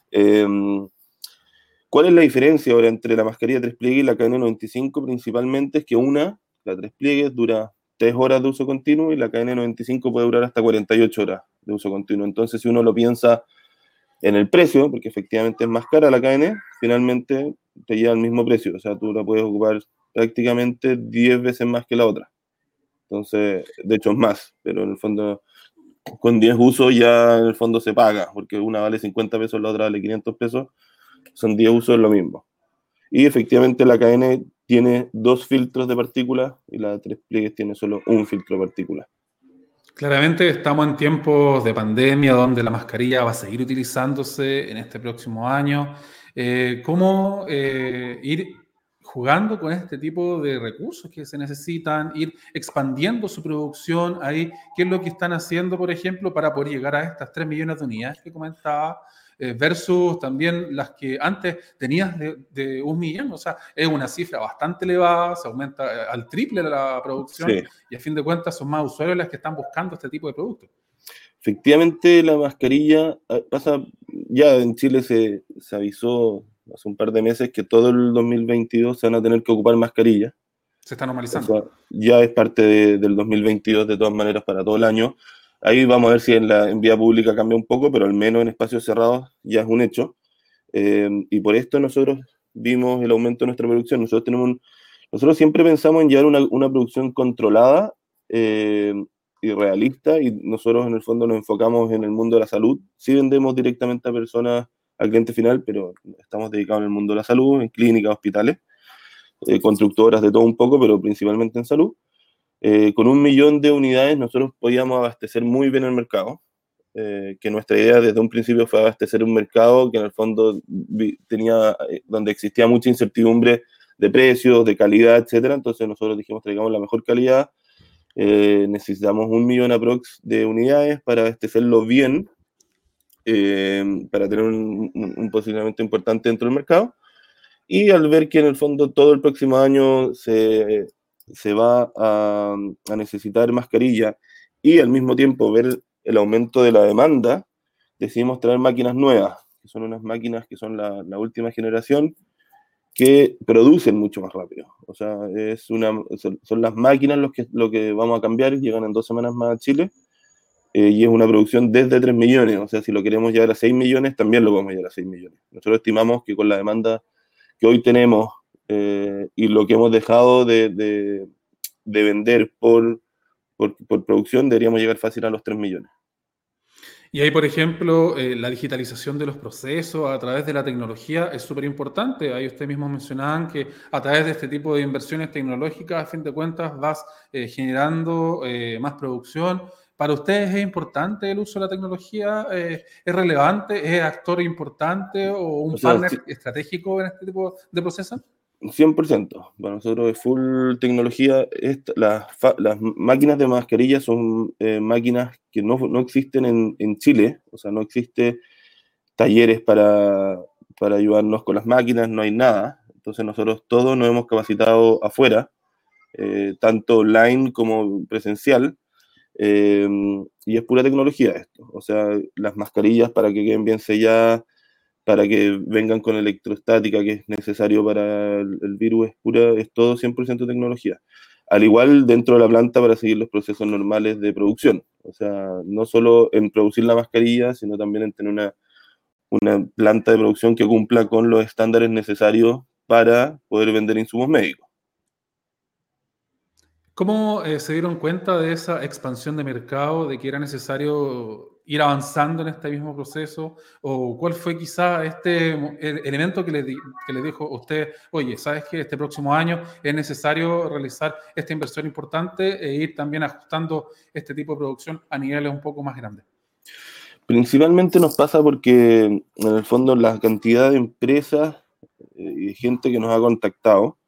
¿Cuál es la diferencia ahora entre la mascarilla 3 pliegues y la KN95? Principalmente es que la 3 pliegues dura 3 horas de uso continuo y la KN95 puede durar hasta 48 horas de uso continuo. Entonces, si uno lo piensa en el precio, porque efectivamente es más cara la KN, finalmente te lleva al mismo precio. O sea, tú la puedes ocupar prácticamente 10 veces más que la otra. Entonces, de hecho es más, pero en el fondo, con 10 usos ya en el fondo se paga, porque una vale 50 pesos, la otra vale 500 pesos, son 10 usos, es lo mismo. Y efectivamente la KN tiene 2 filtros de partículas y la 3 pliegues tiene solo un filtro de partículas. Claramente estamos en tiempos de pandemia donde la mascarilla va a seguir utilizándose en este próximo año. ¿Cómo ir jugando con este tipo de recursos que se necesitan, ir expandiendo su producción ahí? ¿Qué es lo que están haciendo, por ejemplo, para poder llegar a estas 3 millones de unidades que comentaba? Versus también las que antes tenías de 1 millón, o sea, es una cifra bastante elevada, se aumenta al triple la producción, sí. Y a fin de cuentas son más usuarios las que están buscando este tipo de productos. Efectivamente, la mascarilla pasa, ya en Chile se avisó hace un par de meses que todo el 2022 se van a tener que ocupar mascarillas. Se está normalizando. O sea, ya es parte del 2022 de todas maneras para todo el año. Ahí vamos a ver si en vía pública cambia un poco, pero al menos en espacios cerrados ya es un hecho. Y por esto nosotros vimos el aumento de nuestra producción. Nosotros siempre pensamos en llevar una producción controlada y realista, y nosotros en el fondo nos enfocamos en el mundo de la salud. Sí vendemos directamente a personas, al cliente final, pero estamos dedicados en el mundo de la salud, en clínicas, hospitales, constructoras, de todo un poco, pero principalmente en salud. Con 1 millón de unidades nosotros podíamos abastecer muy bien el mercado, que nuestra idea desde un principio fue abastecer un mercado que en el fondo tenía, donde existía mucha incertidumbre de precios, de calidad, etcétera. Entonces nosotros dijimos, traigamos la mejor calidad, necesitamos 1 millón aprox de unidades para abastecerlo bien, para tener un posicionamiento importante dentro del mercado. Y al ver que en el fondo todo el próximo año se va a necesitar mascarilla y al mismo tiempo ver el aumento de la demanda, decidimos traer máquinas nuevas, que son unas máquinas que son la última generación, que producen mucho más rápido. O sea, son las máquinas lo que vamos a cambiar, llegan en 2 semanas más a Chile, y es una producción desde 3 millones. O sea, si lo queremos llevar a 6 millones, también lo podemos llevar a 6 millones. Nosotros estimamos que con la demanda que hoy tenemos y lo que hemos dejado de vender por producción, deberíamos llegar fácil a los 3 millones. Y ahí, por ejemplo, la digitalización de los procesos a través de la tecnología es súper importante. Ahí ustedes mismos mencionaban que a través de este tipo de inversiones tecnológicas, a fin de cuentas, vas generando más producción. ¿Para ustedes es importante el uso de la tecnología? ¿Es relevante? ¿Es actor importante o un partner estratégico en este tipo de procesos? 100%. Para nosotros es full tecnología. Las máquinas de mascarilla son máquinas que no existen en Chile. O sea, no existe talleres para ayudarnos con las máquinas, no hay nada. Entonces nosotros todos nos hemos capacitado afuera, tanto online como presencial. Y es pura tecnología esto. O sea, las mascarillas para que queden bien selladas, para que vengan con electrostática que es necesario para el virus, es todo 100% tecnología. Al igual dentro de la planta para seguir los procesos normales de producción. O sea, no solo en producir la mascarilla, sino también en tener una planta de producción que cumpla con los estándares necesarios para poder vender insumos médicos. ¿Cómo se dieron cuenta de esa expansión de mercado, de que era necesario ir avanzando en este mismo proceso? ¿O cuál fue quizá el elemento que les dijo a usted, oye, ¿sabes qué? Este próximo año es necesario realizar esta inversión importante e ir también ajustando este tipo de producción a niveles un poco más grandes? Principalmente nos pasa porque en el fondo la cantidad de empresas y gente que nos ha contactado,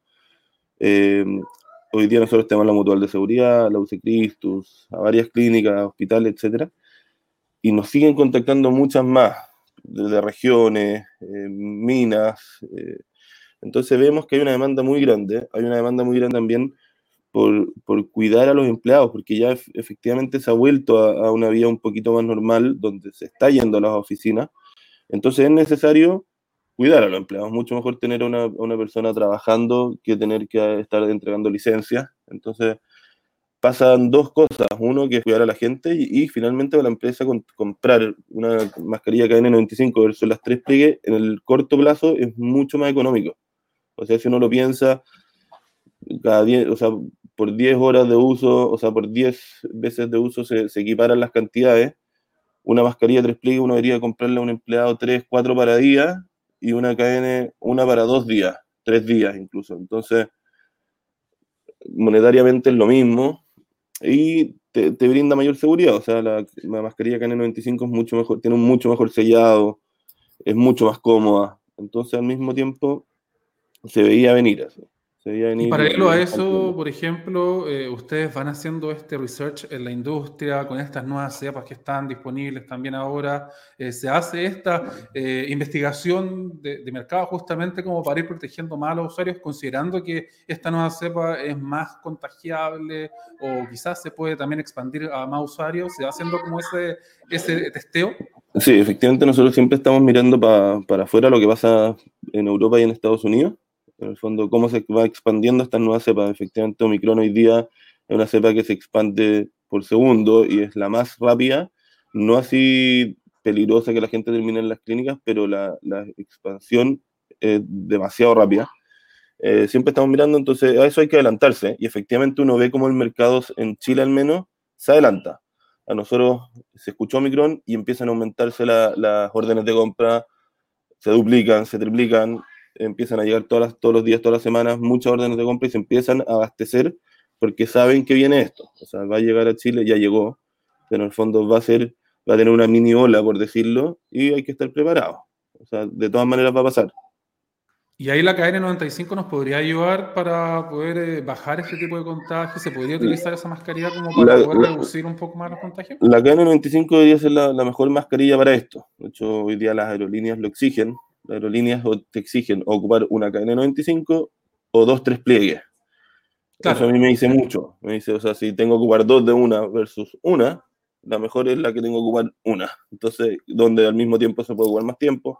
hoy día nosotros tenemos la Mutual de Seguridad, la UC Christus, a varias clínicas, hospitales, etcétera, y nos siguen contactando muchas más, de regiones, minas. Entonces vemos que hay una demanda muy grande también por cuidar a los empleados, porque ya efectivamente se ha vuelto a una vía un poquito más normal, donde se está yendo a las oficinas. Entonces es necesario cuidar a los empleados. Mucho mejor tener a una persona trabajando que tener que estar entregando licencias. Entonces pasan 2 cosas. Uno, que es cuidar a la gente, y finalmente a la empresa comprar una mascarilla KN95 versus las 3 pliegues en el corto plazo es mucho más económico. O sea, si uno lo piensa, cada 10, o sea, por 10 horas de uso, o sea, por 10 veces de uso se equiparan las cantidades. Una mascarilla 3 pliegues uno debería comprarle a un empleado 3, 4 para día, y una KN, una para 2 días, 3 días incluso. Entonces, monetariamente es lo mismo y te brinda mayor seguridad. O sea, la mascarilla KN95 es mucho mejor, tiene un mucho mejor sellado, es mucho más cómoda. Entonces, al mismo tiempo, se veía venir eso. Y paralelo a eso, por ejemplo, ustedes van haciendo este research en la industria con estas nuevas cepas que están disponibles también ahora. Se hace esta investigación de mercado justamente como para ir protegiendo más a los usuarios, considerando que esta nueva cepa es más contagiable o quizás se puede también expandir a más usuarios. ¿Se va haciendo como ese testeo? Sí, efectivamente nosotros siempre estamos mirando para afuera lo que pasa en Europa y en Estados Unidos. En el fondo, cómo se va expandiendo esta nueva cepa. Efectivamente, Omicron hoy día es una cepa que se expande por segundo y es la más rápida, no así peligrosa que la gente termine en las clínicas, pero la expansión es demasiado rápida. Siempre estamos mirando, entonces a eso hay que adelantarse. Y efectivamente uno ve cómo el mercado, en Chile al menos, se adelanta. A nosotros se escuchó Omicron y empiezan a aumentarse las órdenes de compra, se duplican, se triplican, empiezan a llegar todos los días, todas las semanas, muchas órdenes de compra y se empiezan a abastecer porque saben que viene esto. O sea, va a llegar a Chile, ya llegó, pero en el fondo va a tener una mini ola, por decirlo, y hay que estar preparado. O sea, de todas maneras va a pasar. Y ahí la KN95 nos podría ayudar para poder bajar este tipo de contagios. ¿Se podría utilizar esa mascarilla como para poder reducir un poco más los contagios? La KN95 debería ser la mejor mascarilla para esto. De hecho, hoy día las aerolíneas lo exigen. Las aerolíneas te exigen ocupar una KN95 o 2-3 pliegues. Claro. Eso a mí me dice mucho. Me dice, o sea, si tengo que ocupar 2 de una versus una, la mejor es la que tengo que ocupar una. Entonces, donde al mismo tiempo se puede ocupar más tiempo.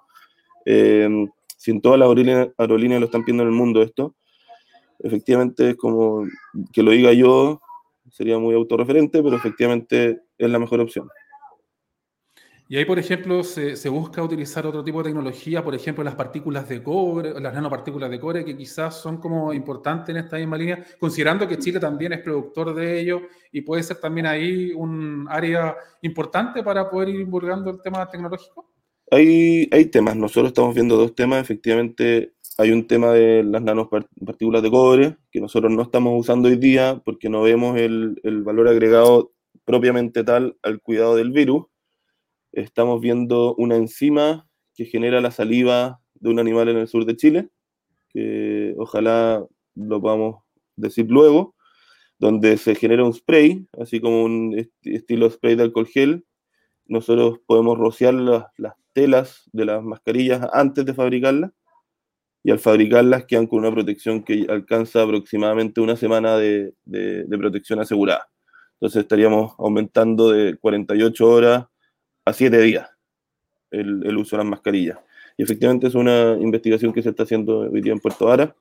Si en todas las aerolíneas lo están pidiendo en el mundo esto, efectivamente es como que lo diga yo, sería muy autorreferente, pero efectivamente es la mejor opción. Y ahí, por ejemplo, se busca utilizar otro tipo de tecnología, por ejemplo, las partículas de cobre, las nanopartículas de cobre, que quizás son como importantes en esta misma línea, considerando que Chile también es productor de ello y puede ser también ahí un área importante para poder ir divulgando el tema tecnológico. Hay temas, nosotros estamos viendo 2 temas, efectivamente hay un tema de las nanopartículas de cobre, que nosotros no estamos usando hoy día porque no vemos el valor agregado propiamente tal al cuidado del virus. Estamos viendo una enzima que genera la saliva de un animal en el sur de Chile, que ojalá lo podamos decir luego, donde se genera un spray, así como un estilo spray de alcohol gel. Nosotros podemos rociar las telas de las mascarillas antes de fabricarlas, y al fabricarlas quedan con una protección que alcanza aproximadamente una semana de protección asegurada. Entonces estaríamos aumentando de 48 horas a 7 días el uso de las mascarillas. Y efectivamente es una investigación que se está haciendo hoy día en Puerto Varas.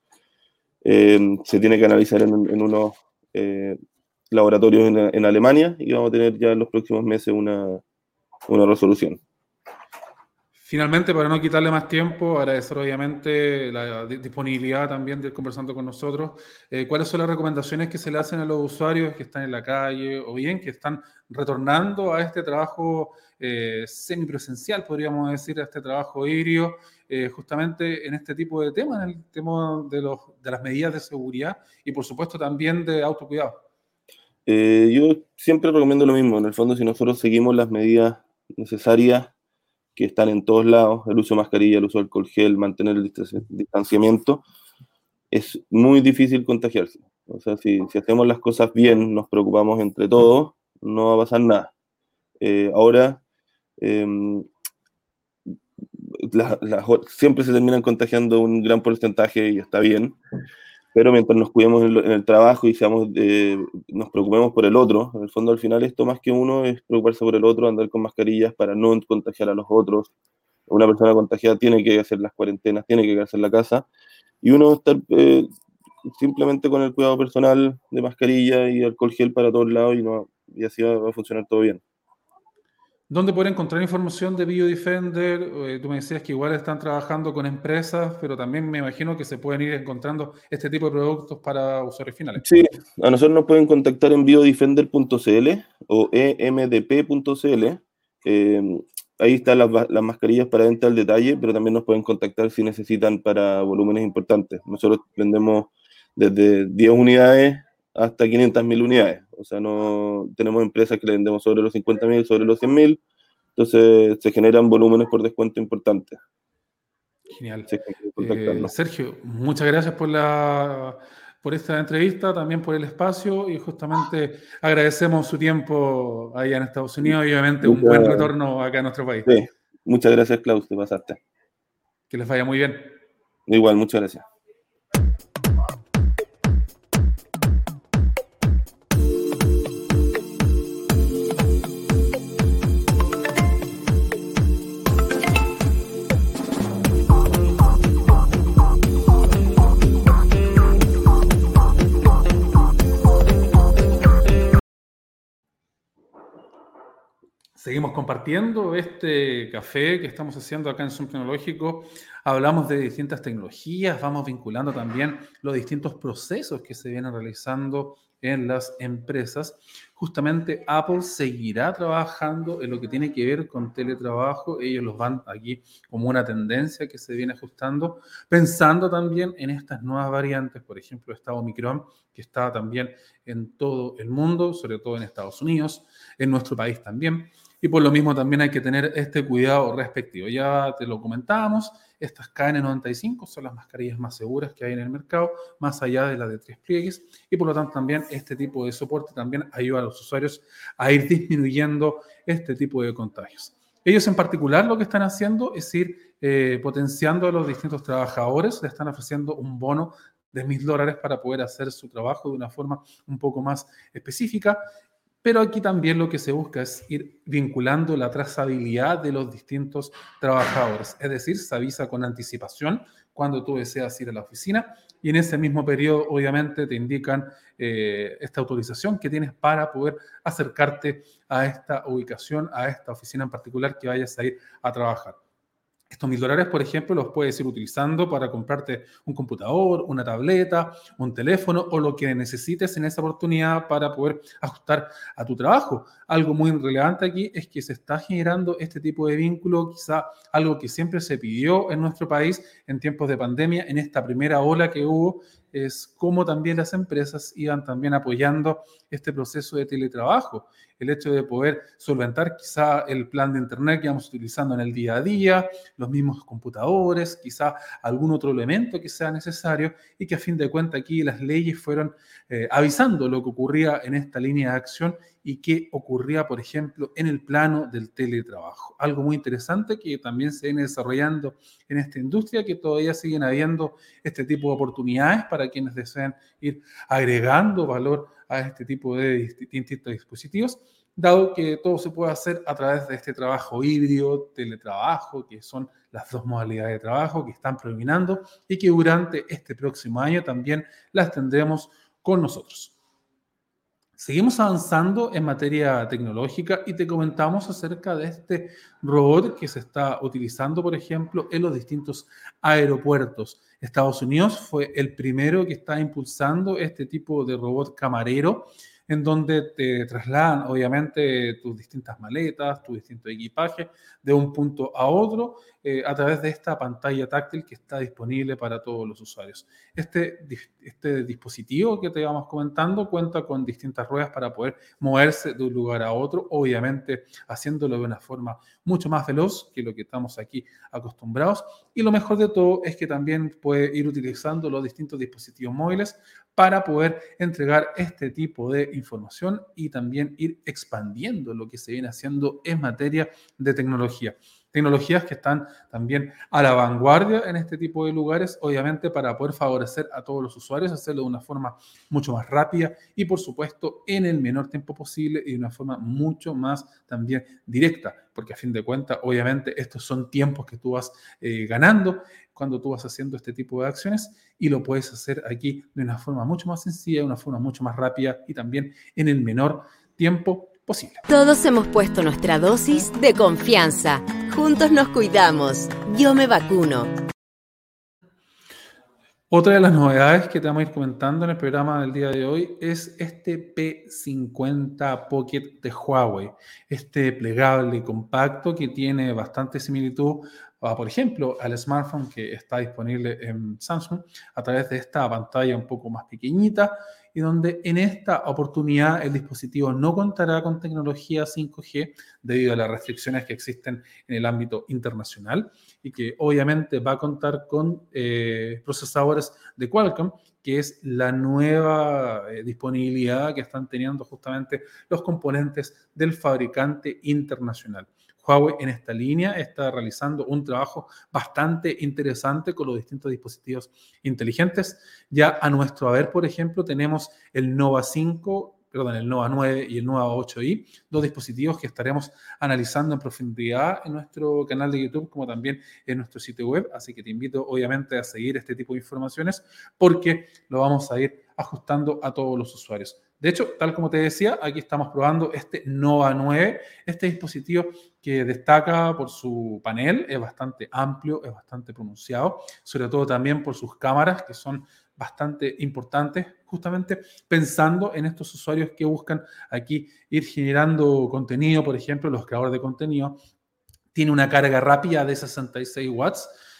Se tiene que analizar en unos laboratorios en Alemania, y vamos a tener ya en los próximos meses una resolución. Finalmente, para no quitarle más tiempo, agradecer obviamente la disponibilidad también de ir conversando con nosotros. ¿Cuáles son las recomendaciones que se le hacen a los usuarios que están en la calle o bien que están retornando a este trabajo semipresencial, podríamos decir, a este trabajo híbrido, justamente en este tipo de temas, en el tema de las medidas de seguridad y por supuesto también de autocuidado? Yo siempre recomiendo lo mismo. En el fondo, si nosotros seguimos las medidas necesarias que están en todos lados, el uso de mascarilla, el uso de alcohol gel, mantener el distanciamiento, es muy difícil contagiarse. O sea, si hacemos las cosas bien, nos preocupamos entre todos, no va a pasar nada. Ahora, siempre se terminan contagiando un gran porcentaje y está bien, pero mientras nos cuidemos en el trabajo y nos preocupemos por el otro, en el fondo al final esto más que uno es preocuparse por el otro, andar con mascarillas para no contagiar a los otros. Una persona contagiada tiene que hacer las cuarentenas, tiene que quedarse en la casa, y uno estar simplemente con el cuidado personal de mascarilla y alcohol gel para todos lados, y así va a funcionar todo bien. ¿Dónde pueden encontrar información de Biodefender? Tú me decías que igual están trabajando con empresas, pero también me imagino que se pueden ir encontrando este tipo de productos para usuarios finales. Sí, a nosotros nos pueden contactar en biodefender.cl o emdp.cl. Ahí están las mascarillas para venta al detalle, pero también nos pueden contactar si necesitan para volúmenes importantes. Nosotros vendemos desde 10 unidades hasta 500.000 unidades. O sea, no tenemos empresas que le vendemos sobre los 50.000, sobre los 100.000. Entonces se generan volúmenes por descuento importantes. Genial. Sergio, muchas gracias por esta entrevista, también por el espacio, y justamente agradecemos su tiempo allá en Estados Unidos y obviamente un buen retorno acá a nuestro país. Sí, muchas gracias, Klaus, te pasaste. Que les vaya muy bien. Igual, muchas gracias. Seguimos compartiendo este café que estamos haciendo acá en Zoom Tecnológico. Hablamos de distintas tecnologías, vamos vinculando también los distintos procesos que se vienen realizando en las empresas. Justamente Apple seguirá trabajando en lo que tiene que ver con teletrabajo. Ellos los van aquí como una tendencia que se viene ajustando, pensando también en estas nuevas variantes, por ejemplo, esta Omicron, que está también en todo el mundo, sobre todo en Estados Unidos, en nuestro país también. y por lo mismo también hay que tener este cuidado respectivo. Ya te lo comentábamos, estas KN95 son las mascarillas más seguras que hay en el mercado, más allá de las de 3 pliegues, y por lo tanto también este tipo de soporte también ayuda a los usuarios a ir disminuyendo este tipo de contagios. Ellos en particular lo que están haciendo es ir potenciando a los distintos trabajadores, le están ofreciendo un bono de $1.000 para poder hacer su trabajo de una forma un poco más específica. Pero aquí también lo que se busca es ir vinculando la trazabilidad de los distintos trabajadores. Es decir, se avisa con anticipación cuando tú deseas ir a la oficina y en ese mismo periodo obviamente te indican esta autorización que tienes para poder acercarte a esta ubicación, a esta oficina en particular que vayas a ir a trabajar. Estos $1.000, por ejemplo, los puedes ir utilizando para comprarte un computador, una tableta, un teléfono o lo que necesites en esa oportunidad para poder ajustar a tu trabajo. Algo muy relevante aquí es que se está generando este tipo de vínculo, quizá algo que siempre se pidió en nuestro país en tiempos de pandemia, en esta primera ola que hubo, es cómo también las empresas iban también apoyando este proceso de teletrabajo. El hecho de poder solventar quizá el plan de internet que vamos utilizando en el día a día, los mismos computadores, quizá algún otro elemento que sea necesario y que a fin de cuentas aquí las leyes fueron avisando lo que ocurría en esta línea de acción y qué ocurría, por ejemplo, en el plano del teletrabajo. Algo muy interesante que también se viene desarrollando en esta industria, que todavía siguen habiendo este tipo de oportunidades para quienes deseen ir agregando valor a este tipo de distintos dispositivos, dado que todo se puede hacer a través de este trabajo híbrido, teletrabajo, que son las dos modalidades de trabajo que están predominando y que durante este próximo año también las tendremos con nosotros. Seguimos avanzando en materia tecnológica y te comentamos acerca de este robot que se está utilizando, por ejemplo, en los distintos aeropuertos. Estados Unidos fue el primero que está impulsando este tipo de robot camarero, en donde te trasladan, obviamente, tus distintas maletas, tu distinto equipaje de un punto a otro a través de esta pantalla táctil que está disponible para todos los usuarios. Este dispositivo que te íbamos comentando cuenta con distintas ruedas para poder moverse de un lugar a otro, obviamente haciéndolo de una forma mucho más veloz que lo que estamos aquí acostumbrados. Y lo mejor de todo es que también puede ir utilizando los distintos dispositivos móviles para poder entregar este tipo de información y también ir expandiendo lo que se viene haciendo en materia de tecnología. Tecnologías que están también a la vanguardia en este tipo de lugares, obviamente para poder favorecer a todos los usuarios, hacerlo de una forma mucho más rápida y por supuesto en el menor tiempo posible y de una forma mucho más también directa, porque a fin de cuentas, obviamente estos son tiempos que tú vas ganando cuando tú vas haciendo este tipo de acciones y lo puedes hacer aquí de una forma mucho más sencilla, de una forma mucho más rápida y también en el menor tiempo posible. Todos hemos puesto nuestra dosis de confianza. Juntos nos cuidamos. Yo me vacuno. Otra de las novedades que te vamos a ir comentando en el programa del día de hoy es este P50 Pocket de Huawei, este plegable y compacto que tiene bastante similitud, por ejemplo, al smartphone que está disponible en Samsung a través de esta pantalla un poco más pequeñita y donde en esta oportunidad el dispositivo no contará con tecnología 5G debido a las restricciones que existen en el ámbito internacional y que obviamente va a contar con procesadores de Qualcomm, que es la nueva disponibilidad que están teniendo justamente los componentes del fabricante internacional. Huawei en esta línea está realizando un trabajo bastante interesante con los distintos dispositivos inteligentes. Ya a nuestro haber, por ejemplo, tenemos el Nova 9 y el Nova 8i, dos dispositivos que estaremos analizando en profundidad en nuestro canal de YouTube, como también en nuestro sitio web. Así que te invito, obviamente, a seguir este tipo de informaciones porque lo vamos a ir ajustando a todos los usuarios. De hecho, tal como te decía, aquí estamos probando este Nova 9, este dispositivo que destaca por su panel, es bastante amplio, es bastante pronunciado, sobre todo también por sus cámaras, que son bastante importantes, justamente pensando en estos usuarios que buscan aquí ir generando contenido, por ejemplo, los creadores de contenido. Tiene una carga rápida de 66 watts,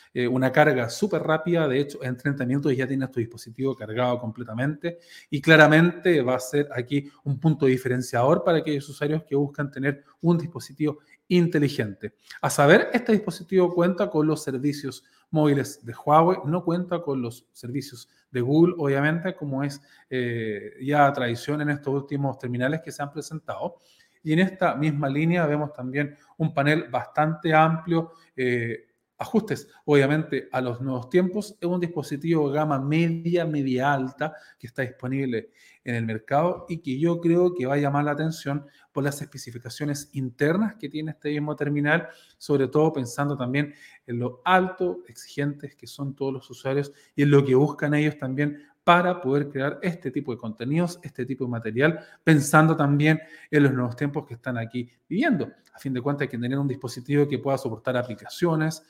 una carga súper rápida. De hecho, en 30 minutos ya tienes tu dispositivo cargado completamente y claramente va a ser aquí un punto diferenciador para aquellos usuarios que buscan tener un dispositivo inteligente. A saber, este dispositivo cuenta con los servicios móviles de Huawei, no cuenta con los servicios de Google, obviamente, como es ya tradición en estos últimos terminales que se han presentado. Y en esta misma línea vemos también un panel bastante amplio, ajustes obviamente a los nuevos tiempos. Es un dispositivo gama media alta que está disponible en el mercado y que yo creo que va a llamar la atención por las especificaciones internas que tiene este mismo terminal, sobre todo pensando también en lo alto exigentes que son todos los usuarios y en lo que buscan ellos también para poder crear este tipo de contenidos, este tipo de material, pensando también en los nuevos tiempos que están aquí viviendo. A fin de cuentas hay que tener un dispositivo que pueda soportar aplicaciones,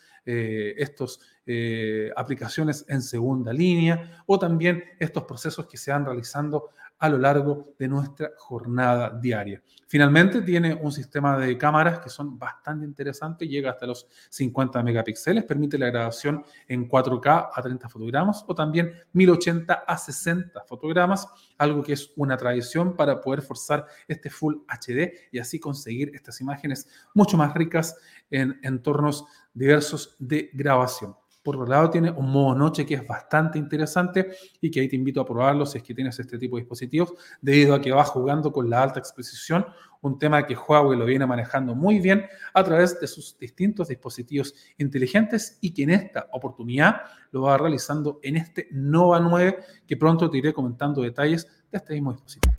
aplicaciones en segunda línea o también estos procesos que se van realizando a lo largo de nuestra jornada diaria. Finalmente tiene un sistema de cámaras que son bastante interesantes, llega hasta los 50 megapíxeles, permite la grabación en 4K a 30 fotogramas o también 1080 a 60 fotogramas, algo que es una tradición para poder forzar este Full HD y así conseguir estas imágenes mucho más ricas en entornos diversos de grabación. Por otro lado, tiene un modo noche que es bastante interesante y que ahí te invito a probarlo si es que tienes este tipo de dispositivos, debido a que va jugando con la alta exposición, un tema que Huawei lo viene manejando muy bien a través de sus distintos dispositivos inteligentes y que en esta oportunidad lo va realizando en este Nova 9, que pronto te iré comentando detalles de este mismo dispositivo.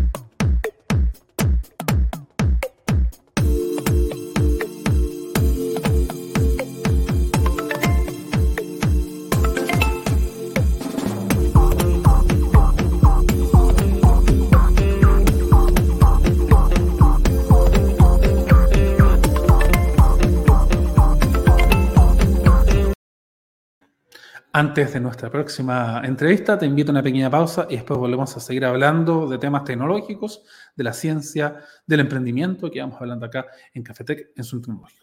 Antes de nuestra próxima entrevista, te invito a una pequeña pausa y después volvemos a seguir hablando de temas tecnológicos, de la ciencia, del emprendimiento que vamos hablando acá en Cafetec en Zoom Tecnológico.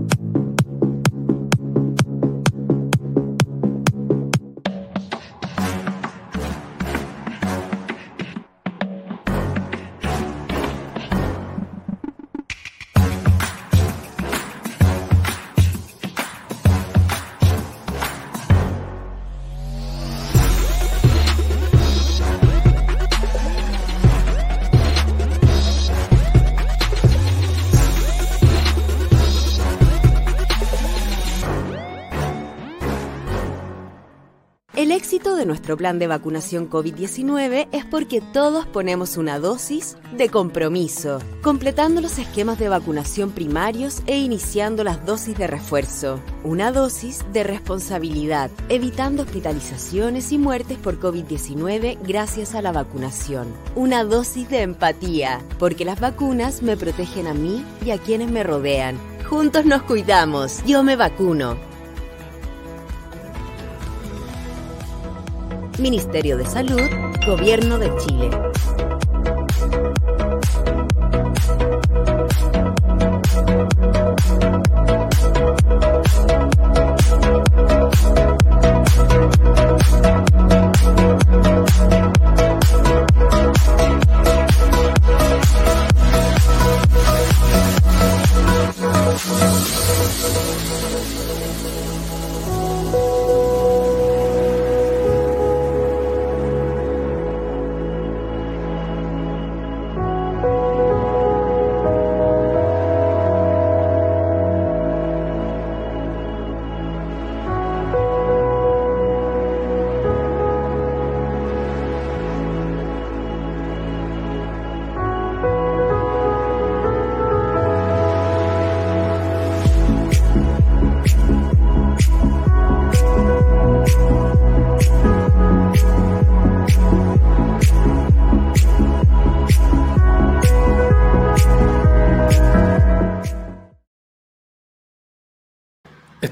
El éxito de nuestro plan de vacunación COVID-19 es porque todos ponemos una dosis de compromiso, completando los esquemas de vacunación primarios e iniciando las dosis de refuerzo. Una dosis de responsabilidad, evitando hospitalizaciones y muertes por COVID-19 gracias a la vacunación. Una dosis de empatía, porque las vacunas me protegen a mí y a quienes me rodean. Juntos nos cuidamos. Yo me vacuno. Ministerio de Salud, Gobierno de Chile.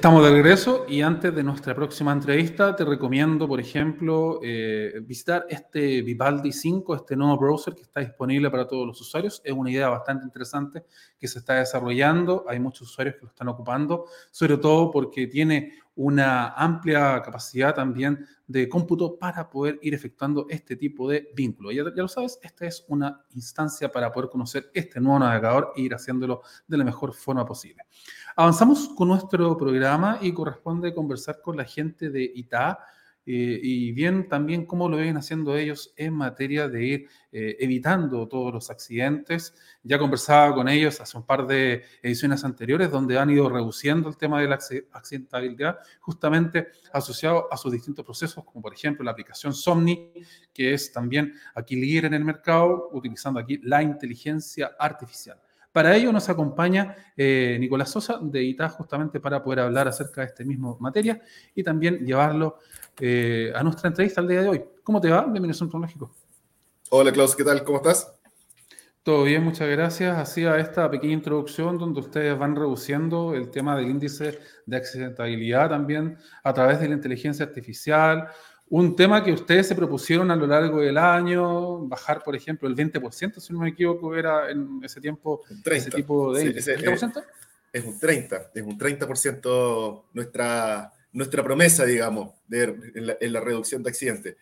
Estamos de regreso y antes de nuestra próxima entrevista te recomiendo, por ejemplo, visitar este Vivaldi 5, este nuevo browser que está disponible para todos los usuarios. Es una idea bastante interesante que se está desarrollando. Hay muchos usuarios que lo están ocupando, sobre todo porque tiene una amplia capacidad también de cómputo para poder ir efectuando este tipo de vínculo. Ya lo sabes, esta es una instancia para poder conocer este nuevo navegador e ir haciéndolo de la mejor forma posible. Avanzamos con nuestro programa y corresponde conversar con la gente de ITA y bien también cómo lo ven haciendo ellos en materia de ir evitando todos los accidentes. Ya conversaba con ellos hace un par de ediciones anteriores donde han ido reduciendo el tema de la accidentabilidad justamente asociado a sus distintos procesos, como por ejemplo la aplicación Somni, que es también aquí líder en el mercado, utilizando aquí la inteligencia artificial. Para ello nos acompaña Nicolás Sosa de ITA justamente para poder hablar acerca de esta misma materia y también llevarlo a nuestra entrevista al día de hoy. ¿Cómo te va? Bienvenido a Centro Tecnológico. Hola Klaus, ¿qué tal? ¿Cómo estás? Todo bien, muchas gracias. Hacía esta pequeña introducción donde ustedes van reduciendo el tema del índice de accidentabilidad también a través de la inteligencia artificial. Un tema que ustedes se propusieron a lo largo del año, bajar, por ejemplo, el 20%, si no me equivoco, era en ese tiempo, 30. ese tipo de índice. ¿30%? Es un 30% nuestra promesa, digamos, en la reducción de accidentes.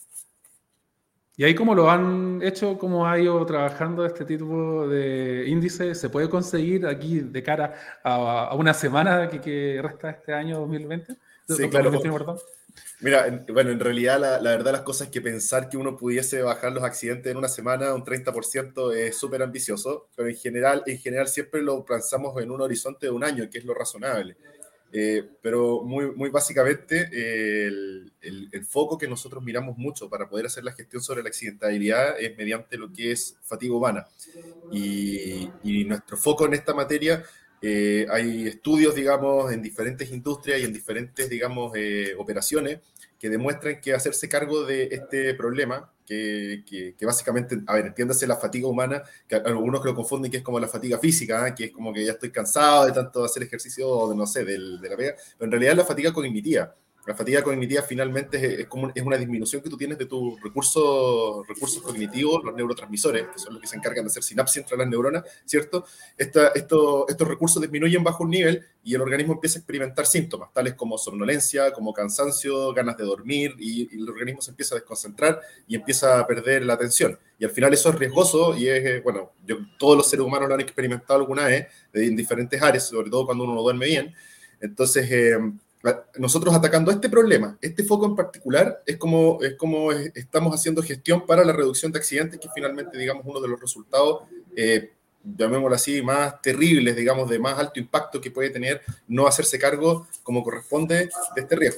¿Y ahí cómo lo han hecho? ¿Cómo ha ido trabajando este tipo de índice? ¿Se puede conseguir aquí de cara a una semana que resta este año 2020? Sí, claro. 2021, perdón. Mira, bueno, en realidad la verdad las cosas es que pensar que uno pudiese bajar los accidentes en una semana un 30% es súper ambicioso, pero en general siempre lo pensamos en un horizonte de un año, que es lo razonable. Pero muy básicamente el foco que nosotros miramos mucho para poder hacer la gestión sobre la accidentabilidad es mediante lo que es fatiga humana. Y nuestro foco en esta materia, hay estudios, digamos, en diferentes industrias y en diferentes, digamos, operaciones que demuestran que hacerse cargo de este problema, que básicamente, a ver, entiéndase la fatiga humana, que algunos que lo confunden que es como la fatiga física, que es como que ya estoy cansado de tanto hacer ejercicio, o de, no sé, de la pega, pero en realidad es la fatiga cognitiva. La fatiga cognitiva finalmente es una disminución que tú tienes de tus recursos cognitivos, los neurotransmisores, que son los que se encargan de hacer sinapsis entre las neuronas, ¿cierto? Estos recursos disminuyen bajo un nivel y el organismo empieza a experimentar síntomas, tales como somnolencia, como cansancio, ganas de dormir, y el organismo se empieza a desconcentrar y empieza a perder la atención. Y al final eso es riesgoso y es, bueno, todos los seres humanos lo han experimentado alguna vez en diferentes áreas, sobre todo cuando uno no duerme bien. Entonces, nosotros atacando este problema, este foco en particular, es como estamos haciendo gestión para la reducción de accidentes, que finalmente, digamos, uno de los resultados, llamémoslo así, más terribles, digamos, de más alto impacto que puede tener no hacerse cargo como corresponde de este riesgo.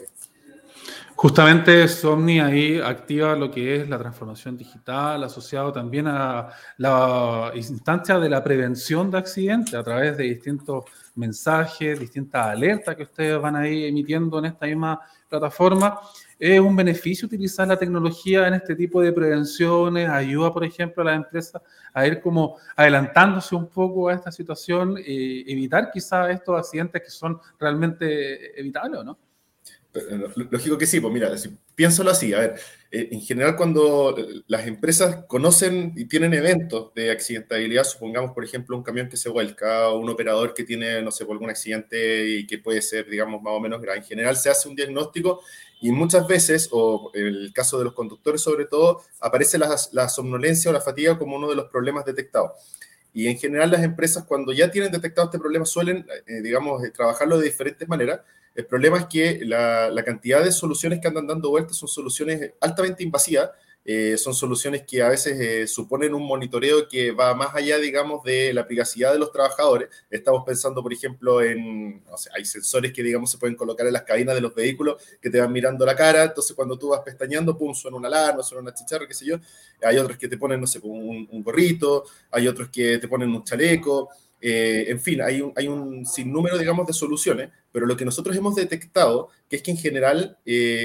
Justamente Somni ahí activa lo que es la transformación digital, asociado también a la instancia de la prevención de accidentes a través de distintos mensajes, distintas alertas que ustedes van a ir emitiendo en esta misma plataforma. ¿Es un beneficio utilizar la tecnología en este tipo de prevenciones? ¿Ayuda, por ejemplo, a las empresas a ir como adelantándose un poco a esta situación y evitar quizás estos accidentes que son realmente evitables, ¿no? Lógico que sí, pues mira, piénsalo así, a ver, en general cuando las empresas conocen y tienen eventos de accidentabilidad, supongamos por ejemplo un camión que se vuelca o un operador que tiene, no sé, algún accidente y que puede ser, digamos, más o menos grave, en general se hace un diagnóstico y muchas veces, o en el caso de los conductores sobre todo, aparece la somnolencia o la fatiga como uno de los problemas detectados. Y en general las empresas cuando ya tienen detectado este problema suelen, digamos, trabajarlo de diferentes maneras. El problema es que la cantidad de soluciones que andan dando vueltas son soluciones altamente invasivas, son soluciones que a veces suponen un monitoreo que va más allá, digamos, de la privacidad de los trabajadores. Estamos pensando, por ejemplo, no sé, hay sensores que, digamos, se pueden colocar en las cabinas de los vehículos que te van mirando la cara, entonces cuando tú vas pestañeando, pum, suena una alarma, suena una chicharra, qué sé yo. Hay otros que te ponen, no sé, un gorrito, hay otros que te ponen un chaleco. En fin, hay un sinnúmero, digamos, de soluciones, pero lo que nosotros hemos detectado que es que en general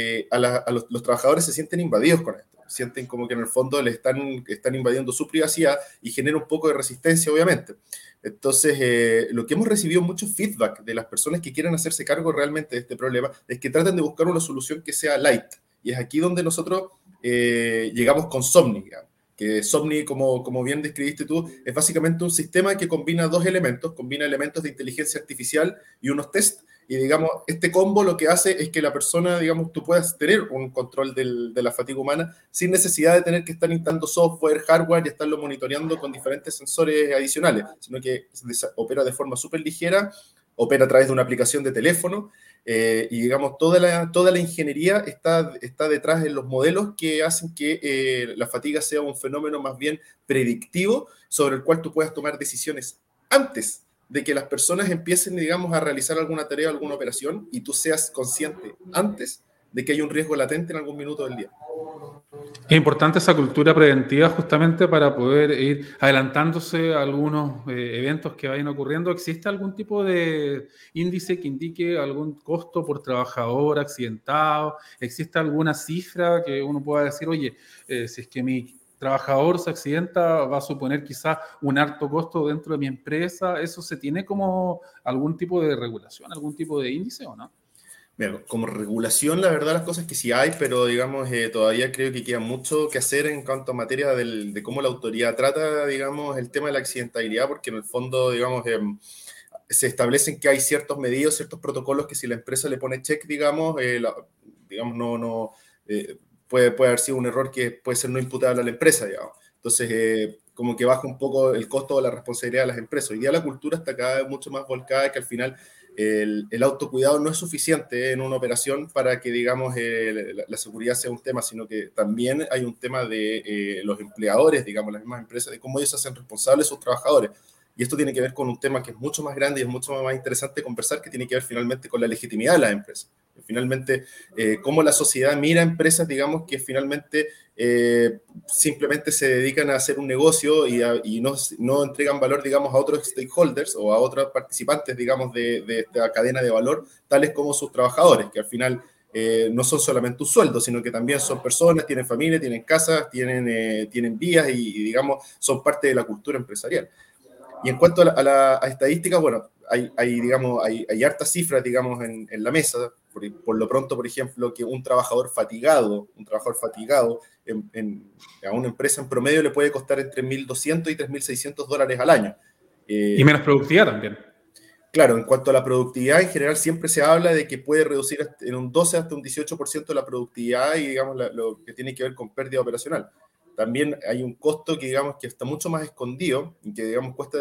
los trabajadores se sienten invadidos con esto, sienten como que en el fondo le están invadiendo su privacidad y genera un poco de resistencia, obviamente. Entonces, lo que hemos recibido mucho feedback de las personas que quieren hacerse cargo realmente de este problema es que tratan de buscar una solución que sea light. Y es aquí donde nosotros llegamos con Somni, digamos. Que Somni, como bien describiste tú, es básicamente un sistema que combina dos elementos, combina elementos de inteligencia artificial y unos test, y digamos, este combo lo que hace es que la persona, digamos, tú puedas tener un control de la fatiga humana sin necesidad de tener que estar instalando software, hardware y estarlo monitoreando con diferentes sensores adicionales, sino que opera de forma súper ligera, opera a través de una aplicación de teléfono, y digamos, toda la ingeniería está detrás de los modelos que hacen que la fatiga sea un fenómeno más bien predictivo sobre el cual tú puedas tomar decisiones antes de que las personas empiecen, digamos, a realizar alguna tarea, alguna operación, y tú seas consciente antes de que hay un riesgo latente en algún minuto del día. Es importante esa cultura preventiva justamente para poder ir adelantándose a algunos eventos que vayan ocurriendo. ¿Existe algún tipo de índice que indique algún costo por trabajador accidentado? ¿Existe alguna cifra que uno pueda decir, oye, si es que mi trabajador se accidenta, va a suponer quizás un alto costo dentro de mi empresa? ¿Eso se tiene como algún tipo de regulación, algún tipo de índice o no? Mira, como regulación, la verdad, las cosas que sí hay, pero digamos, todavía creo que queda mucho que hacer en cuanto a materia de cómo la autoridad trata, digamos, el tema de la accidentabilidad, porque en el fondo, digamos, se establecen que hay ciertos medidos, ciertos protocolos que si la empresa le pone check, digamos, puede haber sido un error que puede ser no imputable a la empresa, digamos. Entonces, como que baja un poco el costo de la responsabilidad de las empresas. Hoy día la cultura está cada vez mucho más volcada, que al final el autocuidado no es suficiente en una operación para que, digamos, la seguridad sea un tema, sino que también hay un tema de los empleadores, digamos, las mismas empresas, de cómo ellos se hacen responsables de sus trabajadores. Y esto tiene que ver con un tema que es mucho más grande y es mucho más interesante conversar, que tiene que ver finalmente con la legitimidad de las empresas. Finalmente, cómo la sociedad mira a empresas, digamos, que finalmente simplemente se dedican a hacer un negocio y no entregan valor, digamos, a otros stakeholders o a otros participantes, digamos, de esta cadena de valor, tales como sus trabajadores, que al final no son solamente un sueldo, sino que también son personas, tienen familia, tienen casas, tienen vías y, digamos, son parte de la cultura empresarial. Y en cuanto a la estadística, bueno, hay hartas cifras, digamos, en la mesa. Por lo pronto, por ejemplo, que un trabajador fatigado a una empresa en promedio le puede costar entre $1.200 y $3.600 al año. Y menos productividad también. Claro, en cuanto a la productividad, en general siempre se habla de que puede reducir en un 12 hasta un 18% la productividad y, digamos, lo que tiene que ver con pérdida operacional. También hay un costo que, digamos, que está mucho más escondido y que, digamos, cuesta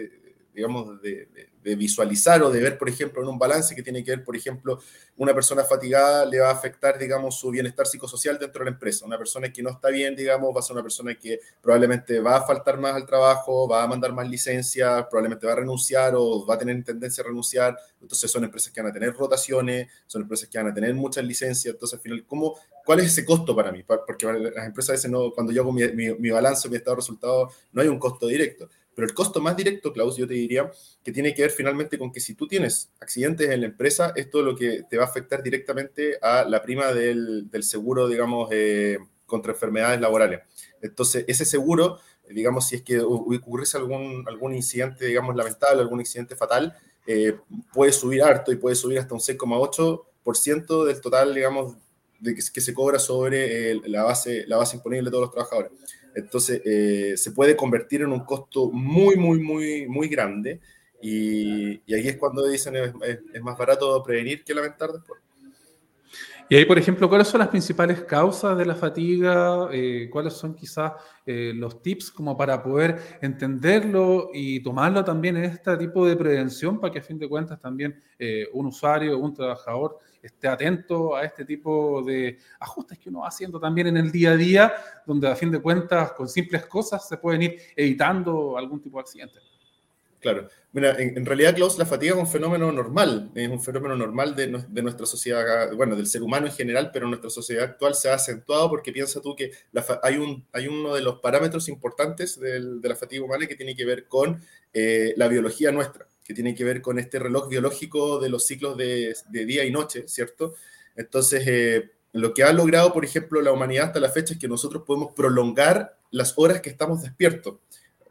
de visualizar o de ver, por ejemplo, en un balance que tiene que ver, por ejemplo, una persona fatigada le va a afectar, digamos, su bienestar psicosocial dentro de la empresa. Una persona que no está bien, digamos, va a ser una persona que probablemente va a faltar más al trabajo, va a mandar más licencias, probablemente va a renunciar o va a tener tendencia a renunciar. Entonces son empresas que van a tener rotaciones, son empresas que van a tener muchas licencias. Entonces, al final, ¿cuál es ese costo para mí? Porque las empresas a veces no, cuando yo hago mi balance, mi estado de resultados, no hay un costo directo. Pero el costo más directo, Klaus, yo te diría que tiene que ver finalmente con que si tú tienes accidentes en la empresa, esto es lo que te va a afectar directamente a la prima del seguro, digamos, contra enfermedades laborales. Entonces, ese seguro, digamos, si es que ocurriese algún incidente, digamos, lamentable, algún incidente fatal, puede subir harto y puede subir hasta un 6,8% del total, digamos, que se cobra sobre la base imponible de todos los trabajadores. Entonces, se puede convertir en un costo muy, muy, muy, muy grande y ahí es cuando dicen es más barato prevenir que lamentar después. Y ahí, por ejemplo, ¿cuáles son las principales causas de la fatiga? ¿Cuáles son quizás los tips como para poder entenderlo y tomarlo también en este tipo de prevención para que a fin de cuentas también un usuario, un trabajador esté atento a este tipo de ajustes que uno va haciendo también en el día a día, donde a fin de cuentas con simples cosas se pueden ir evitando algún tipo de accidente? Claro. Mira, en realidad, Klaus, la fatiga es un fenómeno normal de nuestra sociedad, bueno, del ser humano en general, pero nuestra sociedad actual se ha acentuado porque piensa tú que hay uno de los parámetros importantes de la fatiga humana que tiene que ver con la biología nuestra, que tiene que ver con este reloj biológico de los ciclos de día y noche, ¿cierto? Entonces, lo que ha logrado, por ejemplo, la humanidad hasta la fecha es que nosotros podemos prolongar las horas que estamos despiertos.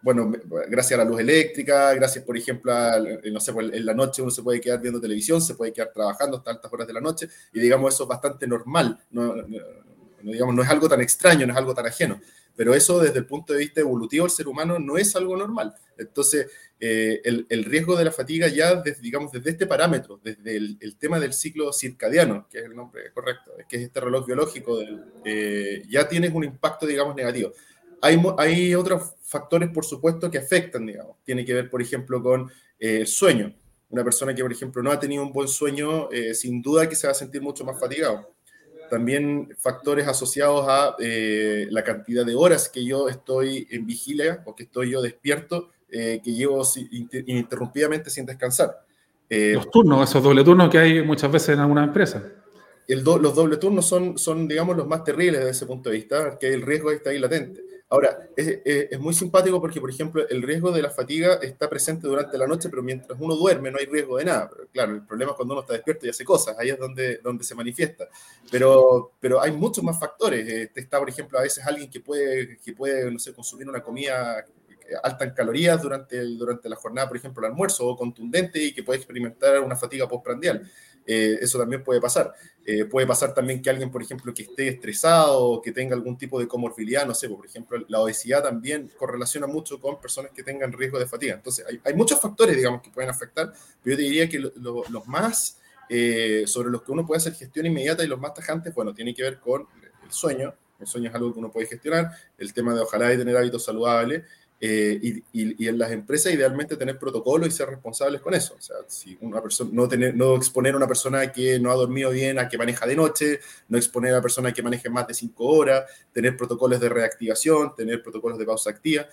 bueno, gracias a la luz eléctrica, gracias, por ejemplo, no sé, pues, en la noche uno se puede quedar viendo televisión, se puede quedar trabajando hasta altas horas de la noche, y digamos, eso es bastante normal, digamos, no es algo tan extraño, no es algo tan ajeno, pero eso desde el punto de vista evolutivo del ser humano no es algo normal. Entonces, el riesgo de la fatiga ya, digamos, desde este parámetro, desde el tema del ciclo circadiano, que es el nombre correcto, que es este reloj biológico, ya tienes un impacto, digamos, negativo. Hay otros factores, por supuesto, que afectan, digamos. Tiene que ver, por ejemplo, con el sueño. Una persona que, por ejemplo, no ha tenido un buen sueño, sin duda que se va a sentir mucho más fatigado. También factores asociados a la cantidad de horas que yo estoy en vigilia o que estoy yo despierto, que llevo ininterrumpidamente sin descansar. Los turnos, esos doble turnos que hay muchas veces en algunas empresas. Los doble turnos son, digamos, los más terribles desde ese punto de vista, que el riesgo está ahí latente. Ahora, es muy simpático porque, por ejemplo, el riesgo de la fatiga está presente durante la noche, pero mientras uno duerme no hay riesgo de nada. Pero, claro, el problema es cuando uno está despierto y hace cosas, ahí es donde se manifiesta. Pero hay muchos más factores. Está, por ejemplo, a veces alguien que puede, no sé, consumir una comida alta en calorías durante la jornada, por ejemplo, el almuerzo, o contundente, y que puede experimentar una fatiga postprandial. Eso también puede pasar. Puede pasar también que alguien, por ejemplo, que esté estresado o que tenga algún tipo de comorbilidad, no sé, por ejemplo, la obesidad también correlaciona mucho con personas que tengan riesgo de fatiga. Entonces, hay muchos factores, digamos, que pueden afectar, pero yo te diría que los más, sobre los que uno puede hacer gestión inmediata y los más tajantes, bueno, tiene que ver con el sueño. El sueño es algo que uno puede gestionar, el tema de ojalá de tener hábitos saludables, y en las empresas idealmente tener protocolos y ser responsables con eso. O sea, si una persona, no exponer a una persona que no ha dormido bien a que maneja de noche, no exponer a una persona que maneje más de 5 horas, tener protocolos de reactivación, tener protocolos de pausa activa.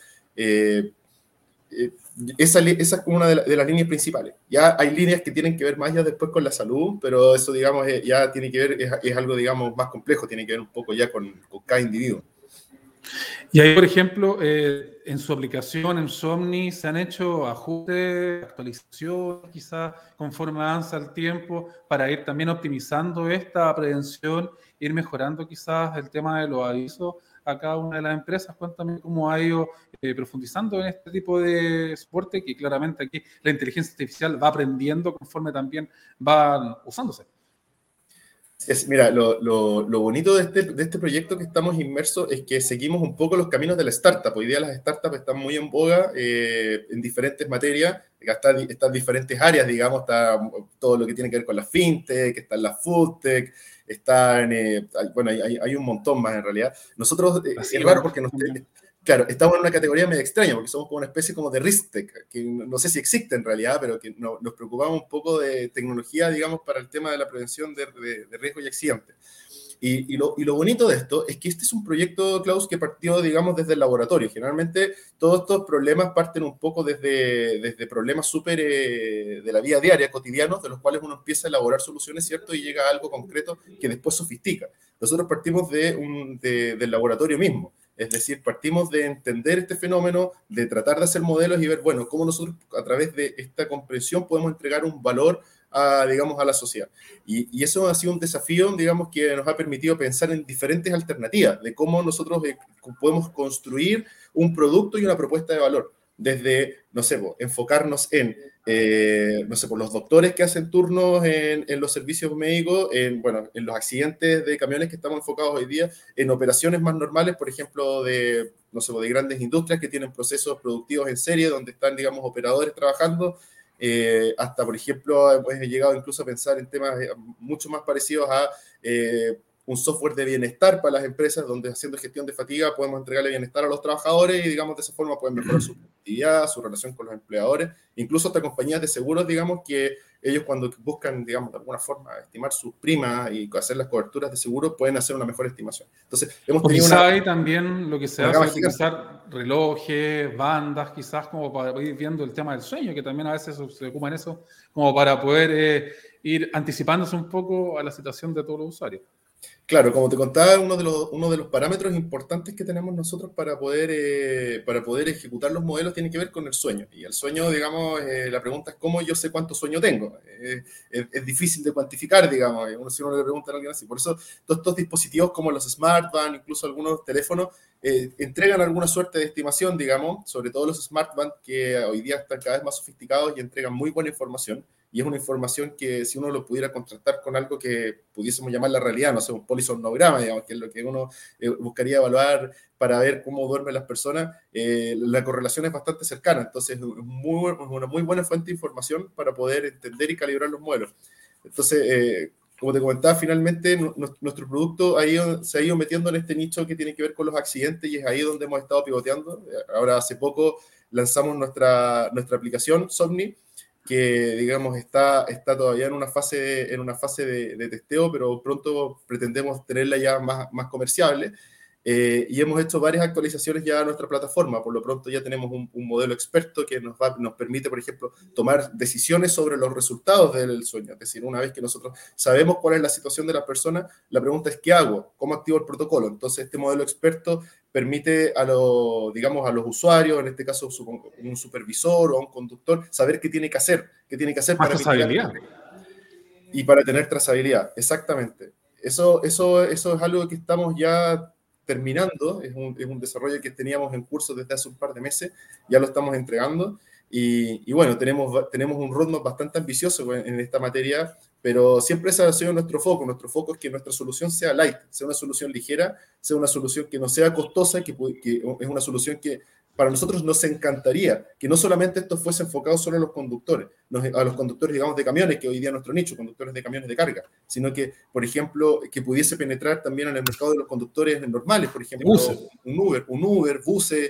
Esa es como una de las líneas principales. Ya hay líneas que tienen que ver más ya después con la salud, pero eso, digamos, ya tiene que ver, es algo, digamos, más complejo, tiene que ver un poco ya con cada individuo. Y ahí, por ejemplo, en su aplicación, en Somni, ¿se han hecho ajustes, actualizaciones, quizás conforme avanza el tiempo, para ir también optimizando esta prevención, ir mejorando quizás el tema de los avisos a cada una de las empresas? Cuéntame cómo ha ido profundizando en este tipo de soporte, que claramente aquí la inteligencia artificial va aprendiendo conforme también van usándose. Mira, lo bonito de este proyecto que estamos inmersos es que seguimos un poco los caminos de la startup. Hoy día las startups están muy en boga en diferentes materias, están diferentes áreas, digamos, está todo lo que tiene que ver con la fintech, están las foodtech, bueno, hay un montón más en realidad. Nosotros, es raro porque claro, estamos en una categoría medio extraña, porque somos como una especie como de RISC-Tech, que no sé si existe en realidad, pero que nos preocupamos un poco de tecnología, digamos, para el tema de la prevención de riesgo y accidentes. Y lo bonito de esto es que este es un proyecto, Klaus, que partió, digamos, desde el laboratorio. Generalmente todos estos problemas parten un poco desde problemas súper de la vida diaria, cotidianos, de los cuales uno empieza a elaborar soluciones, ¿cierto? Y llega a algo concreto que después sofistica. Nosotros partimos del laboratorio mismo. Es decir, partimos de entender este fenómeno, de tratar de hacer modelos y ver, bueno, cómo nosotros a través de esta comprensión podemos entregar un valor digamos, a la sociedad. Y eso ha sido un desafío, digamos, que nos ha permitido pensar en diferentes alternativas de cómo nosotros podemos construir un producto y una propuesta de valor. Desde, no sé, enfocarnos en, no sé, los doctores que hacen turnos en los servicios médicos, en los accidentes de camiones que estamos enfocados hoy día, en operaciones más normales, por ejemplo, no sé, de grandes industrias que tienen procesos productivos en serie, donde están, digamos, operadores trabajando, hasta, por ejemplo, he llegado incluso a pensar en temas mucho más parecidos a un software de bienestar para las empresas, donde haciendo gestión de fatiga podemos entregarle bienestar a los trabajadores y, digamos, de esa forma pueden mejorar su productividad, su relación con los empleadores, incluso hasta compañías de seguros, digamos, que ellos cuando buscan, digamos, de alguna forma estimar sus primas y hacer las coberturas de seguro, pueden hacer una mejor estimación. Entonces, hemos tenido quizás también lo que se hace es utilizar relojes, bandas, quizás como para ir viendo el tema del sueño, que también a veces se ocupa en eso, como para poder ir anticipándose un poco a la situación de todos los usuarios. Claro, como te contaba, uno de los parámetros importantes que tenemos nosotros para poder ejecutar los modelos tiene que ver con el sueño. Y el sueño, digamos, la pregunta es cómo yo sé cuánto sueño tengo. Es difícil de cuantificar, digamos, si uno le pregunta a alguien así. Por eso, todos estos dispositivos como los smartband, incluso algunos teléfonos, entregan alguna suerte de estimación, digamos, sobre todo los smartband que hoy día están cada vez más sofisticados y entregan muy buena información. Y es una información que si uno lo pudiera contrastar con algo que pudiésemos llamar la realidad, no sé, un polisomnograma, digamos, que es lo que uno buscaría evaluar para ver cómo duermen las personas, la correlación es bastante cercana. Entonces, es una muy buena fuente de información para poder entender y calibrar los modelos. Entonces, como te comentaba, finalmente nuestro producto se ha ido metiendo en este nicho que tiene que ver con los accidentes y es ahí donde hemos estado pivoteando. Ahora, hace poco lanzamos nuestra aplicación, Somni, que digamos está todavía en una fase de testeo, pero pronto pretendemos tenerla ya más comerciable. Y hemos hecho varias actualizaciones ya a nuestra plataforma. Por lo pronto ya tenemos un modelo experto que nos permite, por ejemplo, tomar decisiones sobre los resultados del sueño. Es decir, una vez que nosotros sabemos cuál es la situación de la persona, la pregunta es ¿qué hago? ¿Cómo activo el protocolo? Entonces, este modelo experto permite a los usuarios, en este caso un supervisor o un conductor, saber qué tiene que hacer para trazabilidad. Y para tener trazabilidad. Exactamente. Eso es algo que estamos ya terminando, es un desarrollo que teníamos en curso desde hace un par de meses, ya lo estamos entregando y bueno, tenemos un roadmap bastante ambicioso en esta materia, pero siempre ese ha sido nuestro foco. Nuestro foco es que nuestra solución sea light, sea una solución ligera, sea una solución que no sea costosa, que es una solución que para nosotros nos encantaría que no solamente esto fuese enfocado solo a los conductores, digamos, de camiones, que hoy día es nuestro nicho, conductores de camiones de carga, sino que, por ejemplo, que pudiese penetrar también en el mercado de los conductores normales, por ejemplo, un Uber, buses,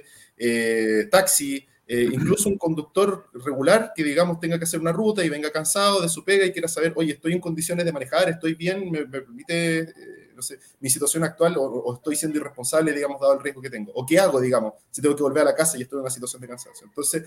taxi, incluso un conductor regular que, digamos, tenga que hacer una ruta y venga cansado de su pega y quiera saber, oye, estoy en condiciones de manejar, estoy bien, me permite... no sé, mi situación actual o estoy siendo irresponsable, digamos, dado el riesgo que tengo. O qué hago, digamos, si tengo que volver a la casa y estoy en una situación de cansancio. Entonces,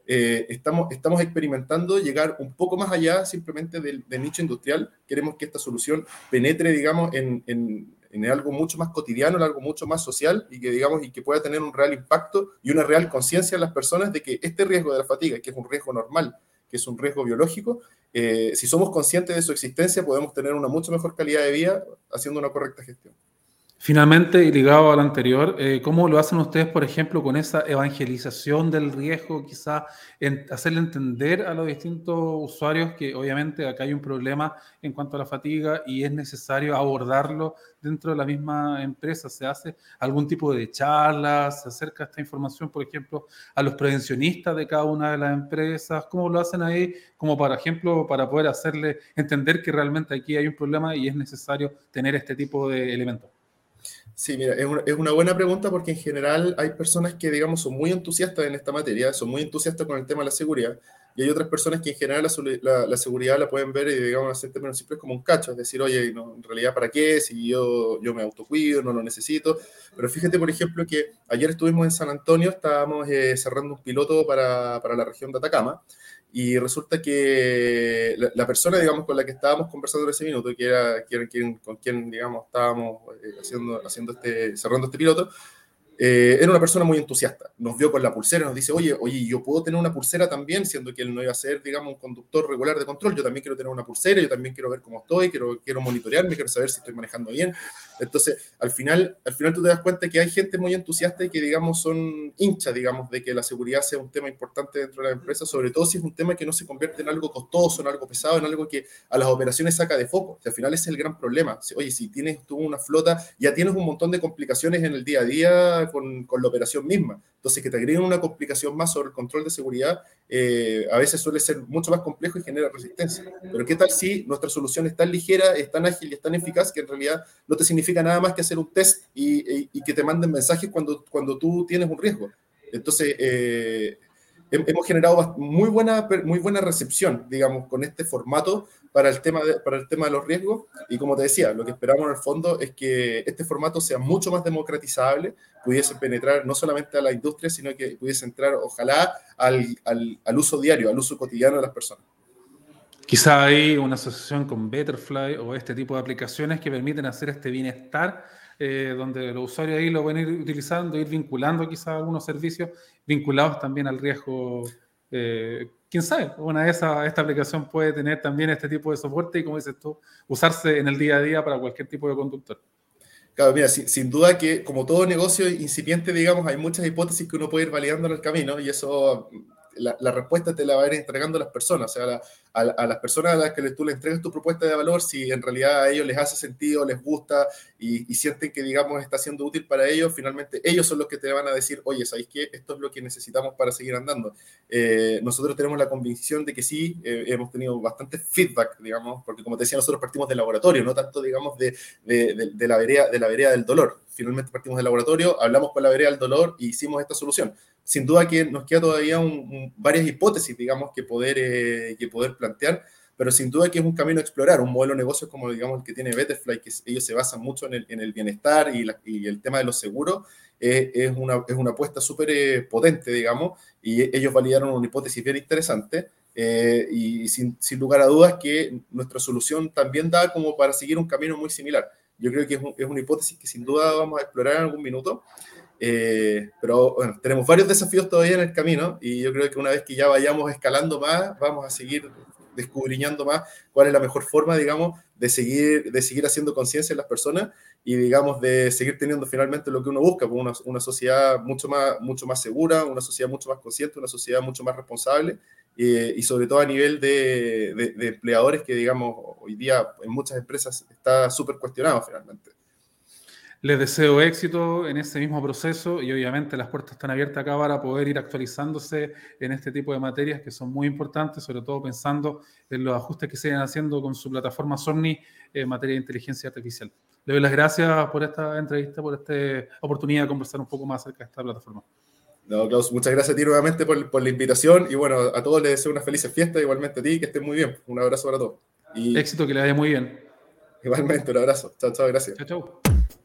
estamos experimentando llegar un poco más allá simplemente del nicho industrial. Queremos que esta solución penetre, digamos, en algo mucho más cotidiano, en algo mucho más social y que pueda tener un real impacto y una real conciencia en las personas de que este riesgo de la fatiga, que es un riesgo normal, que es un riesgo biológico, si somos conscientes de su existencia, podemos tener una mucho mejor calidad de vida haciendo una correcta gestión. Finalmente, y ligado al anterior, ¿cómo lo hacen ustedes, por ejemplo, con esa evangelización del riesgo, quizá hacerle entender a los distintos usuarios que obviamente acá hay un problema en cuanto a la fatiga y es necesario abordarlo dentro de la misma empresa? ¿Se hace algún tipo de charla? ¿Se acerca esta información, por ejemplo, a los prevencionistas de cada una de las empresas? ¿Cómo lo hacen ahí? Como, por ejemplo, para poder hacerle entender que realmente aquí hay un problema y es necesario tener este tipo de elementos. Sí, mira, es una buena pregunta porque en general hay personas que, digamos, son muy entusiastas en esta materia, son muy entusiastas con el tema de la seguridad, y hay otras personas que en general la seguridad la pueden ver, digamos, en términos simples como un cacho, es decir, oye, no, en realidad, ¿para qué? Si yo me autocuido, no lo necesito. Pero fíjate, por ejemplo, que ayer estuvimos en San Antonio, estábamos cerrando un piloto para la región de Atacama, y resulta que la persona, digamos, con la que estábamos conversando en ese minuto, con quien, digamos, estábamos cerrando este piloto, era una persona muy entusiasta. Nos vio con la pulsera, nos dice, oye, yo puedo tener una pulsera también, siendo que él no iba a ser, digamos, un conductor regular de control. Yo también quiero tener una pulsera, yo también quiero ver cómo estoy, quiero monitorearme, quiero saber si estoy manejando bien. Entonces, al final tú te das cuenta que hay gente muy entusiasta y que, digamos, son hinchas, digamos, de que la seguridad sea un tema importante dentro de la empresa, sobre todo si es un tema que no se convierte en algo costoso, en algo pesado, en algo que a las operaciones saca de foco. O sea, al final ese es el gran problema. Oye, si tienes tú una flota, ya tienes un montón de complicaciones en el día a día con la operación misma. Entonces, que te agreguen una complicación más sobre el control de seguridad, a veces suele ser mucho más complejo y genera resistencia. Pero ¿qué tal si nuestra solución es tan ligera, es tan ágil y es tan eficaz que en realidad no te significa nada más que hacer un test y que te manden mensajes cuando tú tienes un riesgo? Entonces, hemos generado muy buena recepción, digamos, con este formato para el tema de los riesgos. Y como te decía, lo que esperamos en el fondo es que este formato sea mucho más democratizable, pudiese penetrar no solamente a la industria, sino que pudiese entrar, ojalá, al uso diario, al uso cotidiano de las personas. Quizá hay una asociación con Betterfly o este tipo de aplicaciones que permiten hacer este bienestar, donde los usuarios ahí lo van a ir utilizando, ir vinculando quizá algunos servicios vinculados también al riesgo. Quién sabe, esta aplicación puede tener también este tipo de soporte y, como dices tú, usarse en el día a día para cualquier tipo de conductor. Claro, mira, sin duda que como todo negocio incipiente, digamos, hay muchas hipótesis que uno puede ir validando en el camino y eso, la respuesta te la va a ir entregando las personas, o sea, a las personas a las que tú le entregas tu propuesta de valor, si en realidad a ellos les hace sentido, les gusta y sienten que, digamos, está siendo útil para ellos, finalmente ellos son los que te van a decir, oye, ¿sabéis qué? Esto es lo que necesitamos para seguir andando. Nosotros tenemos la convicción de que sí, hemos tenido bastante feedback, digamos, porque como te decía, nosotros partimos del laboratorio, no tanto, digamos, de la vereda del dolor. Finalmente partimos del laboratorio, hablamos con la vereda del dolor y hicimos esta solución. Sin duda que nos queda todavía varias hipótesis, digamos, que poder plantear, pero sin duda que es un camino a explorar, un modelo de negocio como, digamos, el que tiene Betterfly, que ellos se basan mucho en el bienestar y el tema de los seguros, es una apuesta súper potente, digamos, y ellos validaron una hipótesis bien interesante, y sin lugar a dudas que nuestra solución también da como para seguir un camino muy similar. Yo creo que es una hipótesis que sin duda vamos a explorar en algún minuto. Pero bueno, tenemos varios desafíos todavía en el camino y yo creo que una vez que ya vayamos escalando más, vamos a seguir descubriendo más cuál es la mejor forma, digamos, de seguir haciendo conciencia en las personas y, digamos, de seguir teniendo finalmente lo que uno busca, una sociedad mucho más segura, una sociedad mucho más consciente, una sociedad mucho más responsable y sobre todo a nivel de empleadores que, digamos, hoy día en muchas empresas está súper cuestionado finalmente. Les deseo éxito en ese mismo proceso y obviamente las puertas están abiertas acá para poder ir actualizándose en este tipo de materias que son muy importantes, sobre todo pensando en los ajustes que siguen haciendo con su plataforma Somni en materia de inteligencia artificial. Le doy las gracias por esta entrevista, por esta oportunidad de conversar un poco más acerca de esta plataforma. No, Klaus, muchas gracias a ti nuevamente por la invitación y bueno, a todos les deseo unas felices fiestas, igualmente a ti, que estén muy bien. Un abrazo para todos. Y éxito, que les vaya muy bien. Igualmente, un abrazo. Chao, chao, gracias. Chao, chao.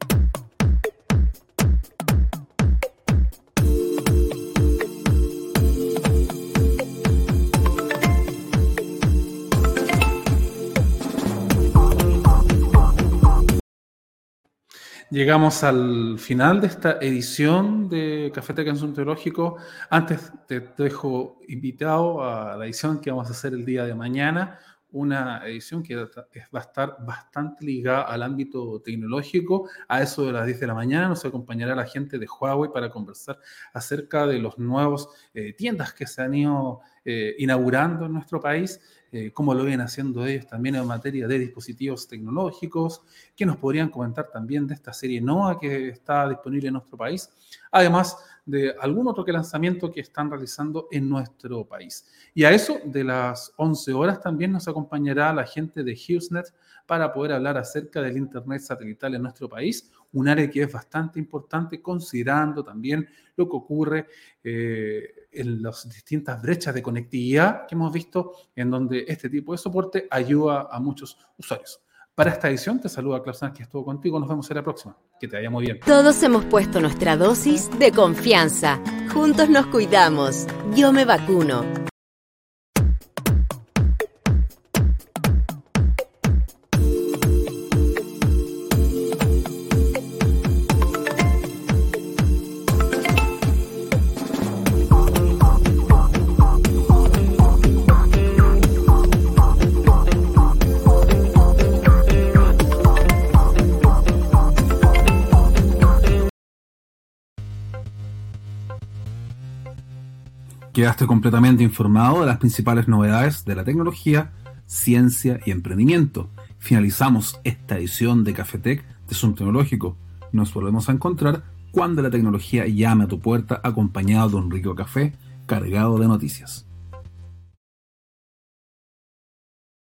Llegamos al final de esta edición de Café Tech Teológico. Antes te dejo invitado a la edición que vamos a hacer el día de mañana, una edición que va a estar bastante ligada al ámbito tecnológico. A eso de las 10 de la mañana nos acompañará la gente de Huawei para conversar acerca de los nuevos tiendas que se han ido inaugurando en nuestro país, cómo lo vienen haciendo ellos también en materia de dispositivos tecnológicos, que nos podrían comentar también de esta serie Noa que está disponible en nuestro país, además de algún otro lanzamiento que están realizando en nuestro país. Y a eso de las 11 horas también nos acompañará la gente de HughesNet para poder hablar acerca del Internet satelital en nuestro país, un área que es bastante importante considerando también lo que ocurre en las distintas brechas de conectividad que hemos visto, en donde este tipo de soporte ayuda a muchos usuarios. Para esta edición te saluda Klaus Sanz, que estuvo contigo. Nos vemos en la próxima. Que te vaya muy bien. Todos hemos puesto nuestra dosis de confianza. Juntos nos cuidamos. Yo me vacuno. Quedaste completamente informado de las principales novedades de la tecnología, ciencia y emprendimiento. Finalizamos esta edición de Café Tech de Zoom Tecnológico. Nos volvemos a encontrar cuando la tecnología llame a tu puerta acompañado de un rico café cargado de noticias.